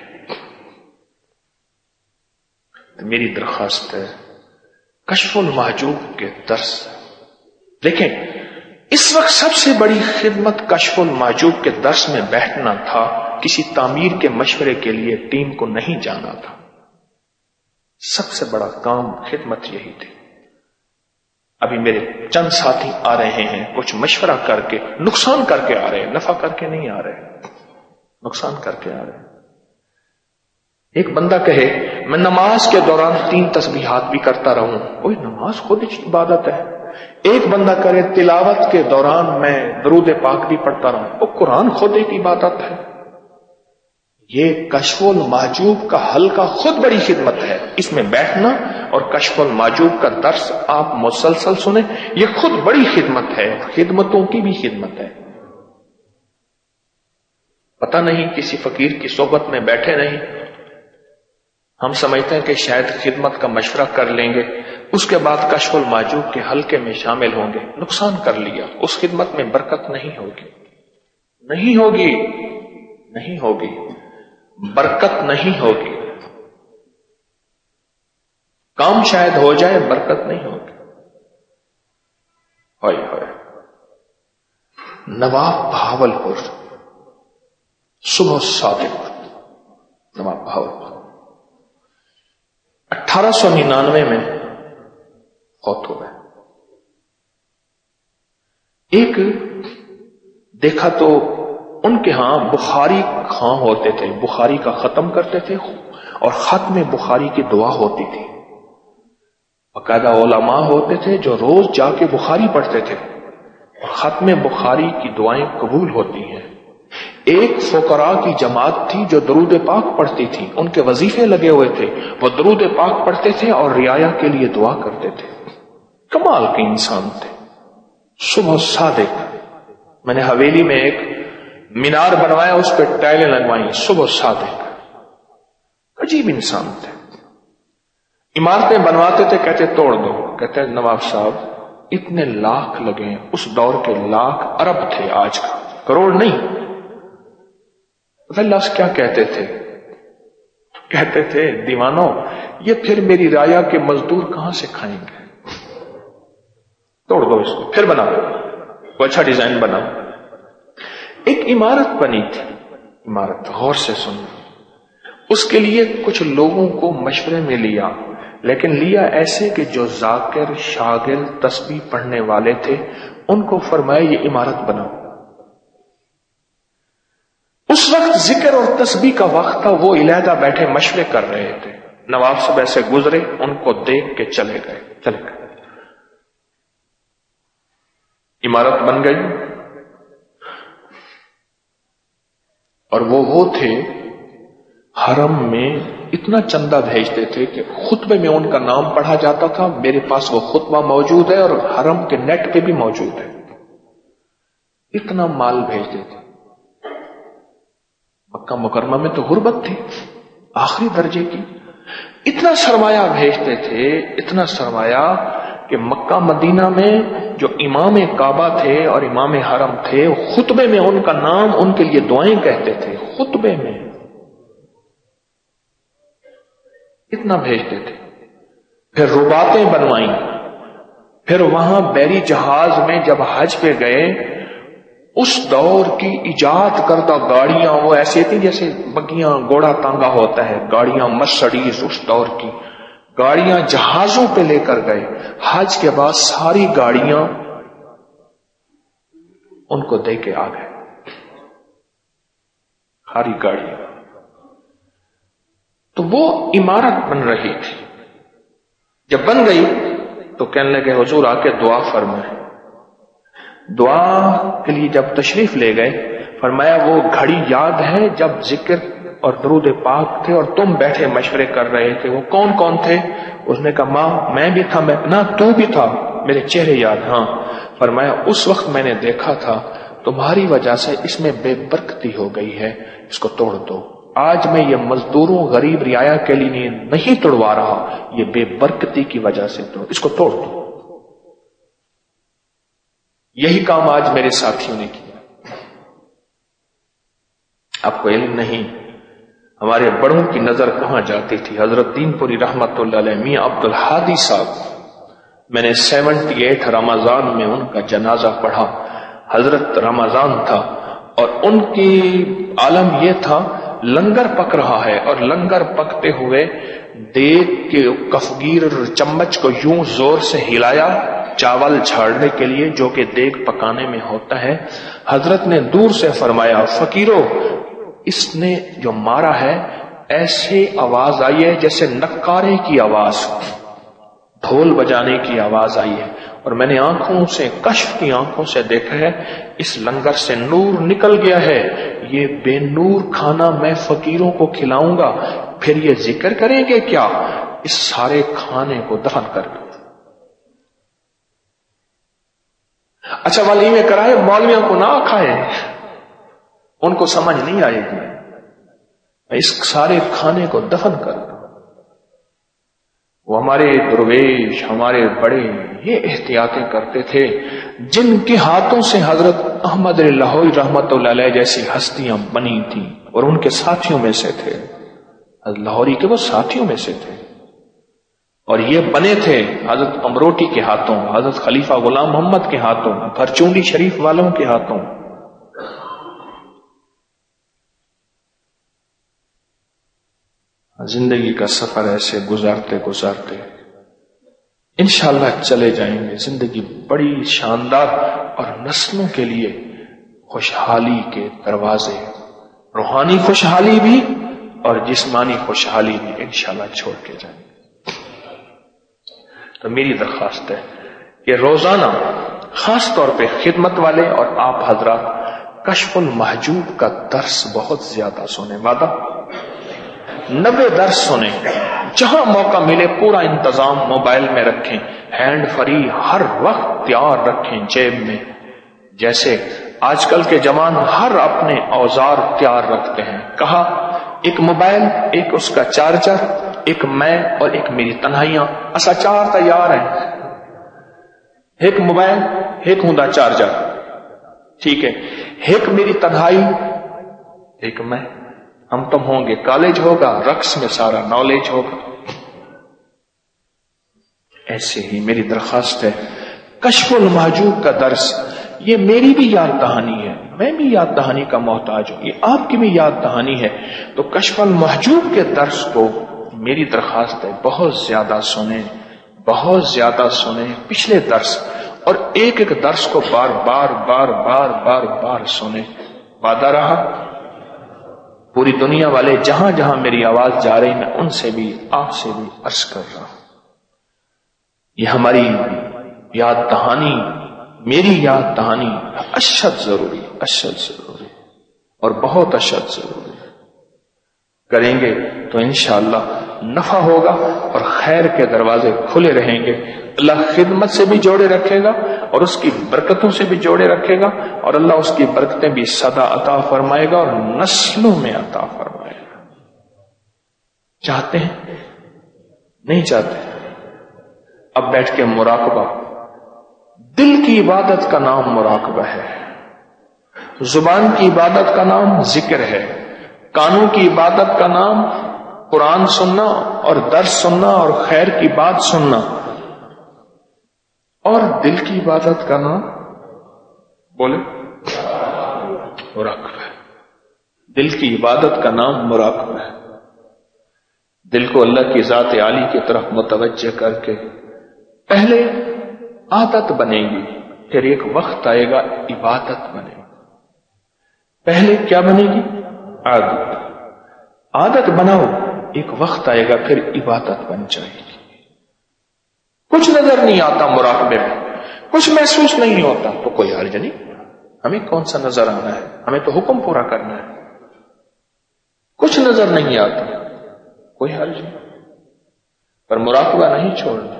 تو میری درخواست ہے کشف المحجوب کے درس، لیکن اس وقت سب سے بڑی خدمت کشف المحجوب کے درس میں بیٹھنا تھا، کسی تعمیر کے مشورے کے لیے ٹیم کو نہیں جانا تھا۔ سب سے بڑا کام خدمت یہی تھی۔ ابھی میرے چند ساتھی آ رہے ہیں، کچھ مشورہ کر کے، نقصان کر کے آ رہے ہیں، نفع کر کے نہیں آ رہے، نقصان کر کے آ رہے ہیں۔ ایک بندہ کہے میں نماز کے دوران تین تسبیحات بھی کرتا رہوں، کوئی نماز خود عبادت ہے۔ ایک بندہ کرے تلاوت کے دوران میں درود پاک بھی پڑھتا رہوں، وہ قرآن خود ایک عبادت ہے۔ یہ کشف المحجوب کا حلقہ خود بڑی خدمت ہے، اس میں بیٹھنا اور کشف المحجوب کا درس آپ مسلسل سنیں، یہ خود بڑی خدمت ہے، خدمتوں کی بھی خدمت ہے۔ پتہ نہیں کسی فقیر کی صحبت میں بیٹھے نہیں، ہم سمجھتے ہیں کہ شاید خدمت کا مشورہ کر لیں گے، اس کے بعد کشف المحجوب کے حلقے میں شامل ہوں گے، نقصان کر لیا، اس خدمت میں برکت نہیں ہوگی، نہیں ہوگی، نہیں ہوگی، برکت نہیں ہوگی، کام شاید ہو جائے، برکت نہیں ہوگی۔ ہوئے ہوئے نواب بہاول پور، صبح صادق، نواب بہاول پور، اٹھارہ سو ننانوے میں فوت ہو گئے۔ ایک دیکھا تو ان کے ہاں بخاری خاں ہوتے تھے، بخاری کا ختم کرتے تھے اور ختم بخاری کی دعا ہوتی تھی، باقاعدہ علماء ہوتے تھے جو روز جا کے بخاری پڑھتے تھے اور ختم بخاری کی دعائیں قبول ہوتی ہیں۔ ایک فقراء کی جماعت تھی جو درود پاک پڑھتی تھی، ان کے وظیفے لگے ہوئے تھے، وہ درود پاک پڑھتے تھے اور رعایا کے لیے دعا کرتے تھے، کمال کے انسان تھے۔ صبح صادق، میں نے حویلی میں ایک مینار بنوایا، اس پہ ٹائلیں لگوائیں، صبح صادق، عجیب انسان تھے۔ عمارتیں بنواتے تھے، کہتے توڑ دو، کہتے نواب صاحب اتنے لاکھ لگے، اس دور کے لاکھ ارب تھے، آج کا کروڑ نہیں۔ اللہ کیا کہتے تھے؟ کہتے تھے دیوانوں یہ پھر میری رعایا کے مزدور کہاں سے کھائیں گے، توڑ دو اس کو، پھر بنا دو، وہ اچھا ڈیزائن بنا۔ ایک عمارت بنی تھی، عمارت غور سے سن، اس کے لیے کچھ لوگوں کو مشورے میں لیا، لیکن لیا ایسے کہ جو ذاکر شاگل تسبیح پڑھنے والے تھے ان کو فرمایا یہ عمارت بناؤ۔ اس وقت ذکر اور تسبیح کا وقت تھا، وہ علیحدہ بیٹھے مشورے کر رہے تھے، نواب صاحب ایسے گزرے، ان کو دیکھ کے چلے گئے چلے گئے عمارت بن گئی۔ اور وہ وہ تھے حرم میں اتنا چندہ بھیجتے تھے کہ خطبے میں ان کا نام پڑھا جاتا تھا، میرے پاس وہ خطبہ موجود ہے اور حرم کے نیٹ پہ بھی موجود ہے، اتنا مال بھیجتے تھے۔ مکہ مکرمہ میں تو غربت تھی آخری درجے کی، اتنا سرمایہ بھیجتے تھے، اتنا سرمایہ کہ مکہ مدینہ میں جو امام کعبہ تھے اور امام حرم تھے، خطبے میں ان کا نام ان کے لیے دعائیں کہتے تھے، خطبے میں اتنا بھیجتے تھے. پھر رباطیں بنوائیں. پھر وہاں بحری جہاز میں جب حج پہ گئے، اس دور کی ایجاد کردہ گاڑیاں وہ ایسی تھیں جیسے بگیاں گھوڑا تانگا ہوتا ہے، گاڑیاں مرسڈیز اس دور کی گاڑیاں جہازوں پہ لے کر گئے. حج کے بعد ساری گاڑیاں ان کو دے کے آ گئے، ساری گاڑیاں. تو وہ عمارت بن رہی تھی. جب بن گئی تو کہنے لگے حضور آ کے دعا فرمائے. دعا کے لیے جب تشریف لے گئے، فرمایا وہ گھڑی یاد ہے جب ذکر اور درود پاک تھے اور تم بیٹھے مشورے کر رہے تھے، وہ کون کون تھے؟ اس نے کہا ماں میں بھی تھا، میں نہ تو بھی تھا، میرے چہرے یاد. ہاں. فرمایا اس وقت میں نے دیکھا تھا تمہاری وجہ سے اس میں بے برکتی ہو گئی ہے، اس کو توڑ دو. آج میں یہ مزدوروں غریب رعایا کے لیے نہیں توڑوا رہا، یہ بے برکتی کی وجہ سے تو اس کو توڑ دو. یہی کام آج میرے ساتھیوں نے کیا. آپ کو علم نہیں ہمارے بڑوں کی نظر کہاں جاتی تھی. حضرت دین پوری رحمت اللہ علیہ میاں عبد الحادی صاحب، میں نے سیونٹی ایٹ رمضان میں ان کا جنازہ پڑھا. حضرت رمضان تھا اور ان کی عالم یہ تھا لنگر پک رہا ہے، اور لنگر پکتے ہوئے دیگ کے کفگیر اور چمچ کو یوں زور سے ہلایا چاول جھاڑنے کے لیے جو کہ دیگ پکانے میں ہوتا ہے. حضرت نے دور سے فرمایا فقیرو، اس نے جو مارا ہے ایسے آواز آئی ہے جیسے نکارے کی آواز، ڈھول بجانے کی آواز آئی ہے، اور میں نے آنکھوں سے کشف کی آنکھوں سے دیکھا ہے اس لنگر سے نور نکل گیا ہے. یہ بے نور کھانا میں فقیروں کو کھلاؤں گا، پھر یہ ذکر کریں گے کیا؟ اس سارے کھانے کو دفن کر دو. اچھا ولیمے کرائے، مولویوں کو نہ کھائے، ان کو سمجھ نہیں آئے گی. اس سارے کھانے کو دفن کر دو. وہ ہمارے درویش، ہمارے بڑے یہ احتیاطیں کرتے تھے جن کے ہاتھوں سے حضرت احمد لاہوری رحمت اللہ علیہ جیسی ہستیاں بنی تھیں، اور ان کے ساتھیوں میں سے تھے. حضرت لاہوری کے وہ ساتھیوں میں سے تھے، اور یہ بنے تھے حضرت امروٹی کے ہاتھوں، حضرت خلیفہ غلام محمد کے ہاتھوں، پھرچونڈی شریف والوں کے ہاتھوں. زندگی کا سفر ایسے گزارتے گزارتے انشاءاللہ چلے جائیں گے. زندگی بڑی شاندار اور نسلوں کے لیے خوشحالی کے دروازے، روحانی خوشحالی بھی اور جسمانی خوشحالی بھی انشاءاللہ چھوڑ کے جائیں گے. تو میری درخواست ہے کہ روزانہ خاص طور پہ خدمت والے اور آپ حضرات کشف المحجوب کا درس بہت زیادہ سنیں. وعدہ نبے درس سنیں، جہاں موقع ملے پورا انتظام موبائل میں رکھیں، ہینڈ فری ہر وقت تیار رکھیں جیب میں. جیسے آج کل کے جوان ہر اپنے اوزار تیار رکھتے ہیں. کہا ایک موبائل، ایک اس کا چارجر، ایک میں اور ایک میری تنہائیاں. ایسا چار تیار ہیں، ایک موبائل، ایک ہوں دا چارجر، ٹھیک ہے، ایک میری تنہائی، ایک میں. ہم تم ہوں گے، کالج ہوگا، رقص میں سارا نالج ہوگا. ایسے ہی میری درخواست ہے کشف المحجوب کا درس، یہ میری بھی یاد دہانی ہے، میں بھی یاد دہانی کا محتاج ہوں، یہ آپ کی بھی یاد دہانی ہے. تو کشف المحجوب کے درس کو میری درخواست ہے بہت زیادہ سنیں، بہت زیادہ سنیں پچھلے درس، اور ایک ایک درس کو بار بار بار بار بار بار سنیں. وعدہ رہا پوری دنیا والے جہاں جہاں میری آواز جا رہی، میں ان سے بھی آپ سے بھی عرض کر رہا ہوں، یہ ہماری یاد دہانی، میری یاد دہانی اشد ضروری، اشد ضروری اور بہت اشد ضروری ہے. کریں گے تو انشاءاللہ نفع ہوگا اور خیر کے دروازے کھلے رہیں گے. اللہ خدمت سے بھی جوڑے رکھے گا اور اس کی برکتوں سے بھی جوڑے رکھے گا، اور اللہ اس کی برکتیں بھی سدا عطا فرمائے گا اور نسلوں میں عطا فرمائے گا. چاہتے ہیں؟ نہیں چاہتے؟ اب بیٹھ کے مراقبہ. دل کی عبادت کا نام مراقبہ ہے، زبان کی عبادت کا نام ذکر ہے، کانوں کی عبادت کا نام قرآن سننا اور درس سننا اور خیر کی بات سننا، اور دل کی عبادت کا نام بولے مراقبہ ہے. دل کی عبادت کا نام مراقبہ ہے. دل کو اللہ کی ذات عالی کی طرف متوجہ کر کے پہلے عادت بنے گی، پھر ایک وقت آئے گا عبادت بنے گی. پہلے کیا بنے گی؟ عادت. عادت بناؤ، ایک وقت آئے گا پھر عبادت بن جائے گی. کچھ نظر نہیں آتا مراقبے میں، کچھ محسوس نہیں ہوتا تو کوئی حرج نہیں. ہمیں کون سا نظر آنا ہے؟ ہمیں تو حکم پورا کرنا ہے. کچھ نظر نہیں آتا کوئی حرج نہیں، پر مراقبہ نہیں چھوڑنا.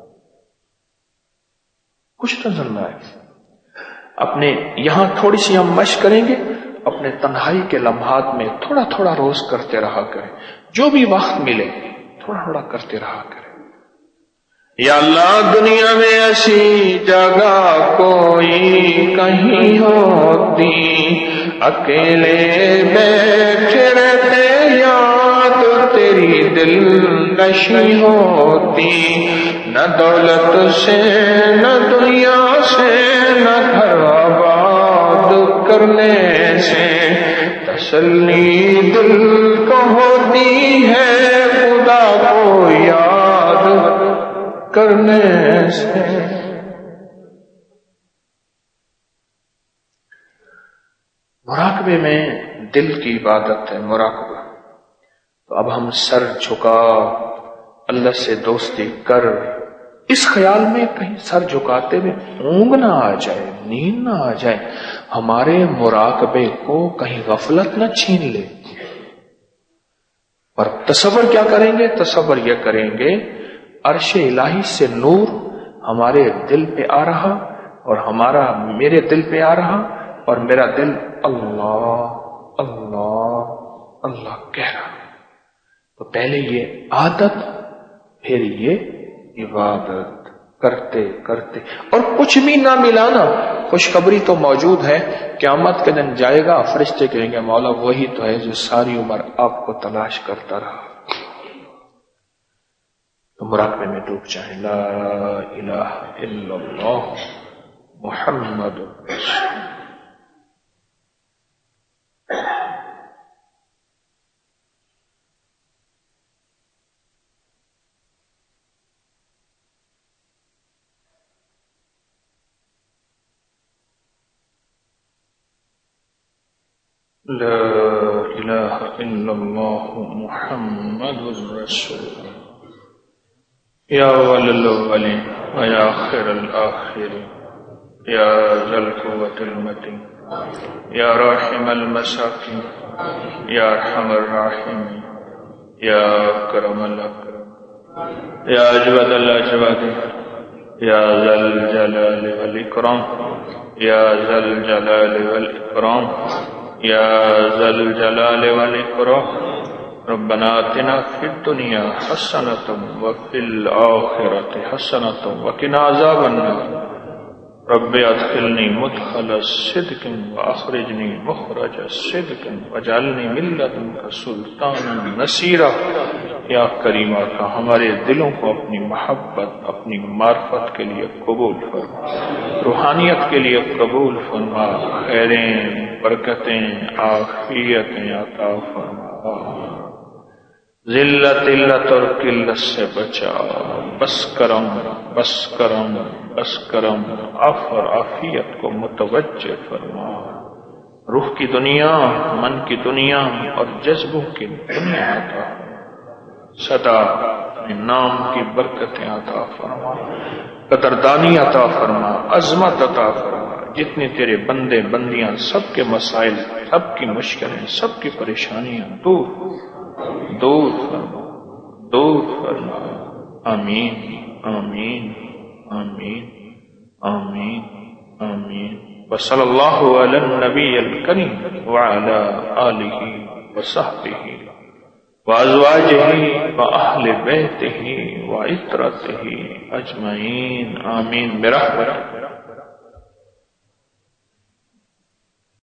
کچھ نظر نہ آئے، اپنے یہاں تھوڑی سی ہم مشق کریں گے، اپنے تنہائی کے لمحات میں تھوڑا تھوڑا روز کرتے رہا کریں. جو بھی وقت ملے تھوڑا تھوڑا کرتے رہا کریں. یا اللہ دنیا میں ایسی جگہ کوئی کہیں ہوتی، اکیلے بیٹھے رہتے یاد تیری دل نشی ہوتی. نہ دولت سے نہ دنیا سے نہ گھر آباد کرنے سے تسلی دل کو ہوتی ہے، خدا کو یاد کرنے سے. مراقبے میں دل کی عبادت ہے مراقبہ. تو اب ہم سر جھکا اللہ سے دوستی کر، اس خیال میں کہیں سر جھکاتے ہوئے اونگ نہ آ جائے، نیند نہ آ جائے، ہمارے مراقبے کو کہیں غفلت نہ چھین لے. اور تصور کیا کریں گے؟ تصور یہ کریں گے عرش الہی سے نور ہمارے دل پہ آ رہا، اور ہمارا میرے دل پہ آ رہا، اور میرا دل اللہ اللہ اللہ کہہ رہا. تو پہلے یہ عادت، پھر یہ عبادت کرتے کرتے. اور کچھ بھی نہ ملانا، خوشخبری تو موجود ہے، قیامت کے دن جائے گا، فرشتے کہیں گے مولا وہی تو ہے جو ساری عمر آپ کو تلاش کرتا رہا. تو مراقبے میں ڈوب جائیں. لا الہ الا اللہ محمد رسول. لا الہ الا اللہ محمد رسول. یا اول الاولین و یا آخر الآخرین، یا ذا القوة المتین، یا راحم المساکین، یا ارحم الراحمین، یا اکرم الاکرم، یا اجود الاجود، یا ذا الجلال والاکرام، یا ذا الجلال والاکرام، یا ذا الجلال والاکرام. ربنا آتنا فی الدنیا حسنۃ وفی الآخرۃ حسنۃ وقنا عذاب النار. رب ادخلنی مدخل صدق واخرجنی مخرج صدق واجعلنی من لدنک سلطانا نصیرا. یا کریم آقا ہمارے دلوں کو اپنی محبت، اپنی معرفت کے لیے قبول فرما، روحانیت کے لیے قبول فرما، خیریں برکتیں عافیتیں عطا فرما. ذلت علت اور قلت سے بچا. بس کرم بس کرم بس کرم، عفو اور عافیت کو متوجہ فرما. روح کی دنیا، من کی دنیا اور جذبوں کی دنیا عطا، سدا اپنے نام کی برکتیں عطا فرما، قدردانی عطا فرما، عظمت عطا فرما. جتنے تیرے بندے بندیاں، سب کے مسائل، سب کی مشکلیں، سب کی پریشانیاں دور دور فرما دور فرما. آمین آمین آمین آمین آمین. وصلی اللہ علی النبی الکریم وعلی آلہ وصحبہ وازواجہ واہل بیتہ وعترتہ اجمعین آمین برحمتک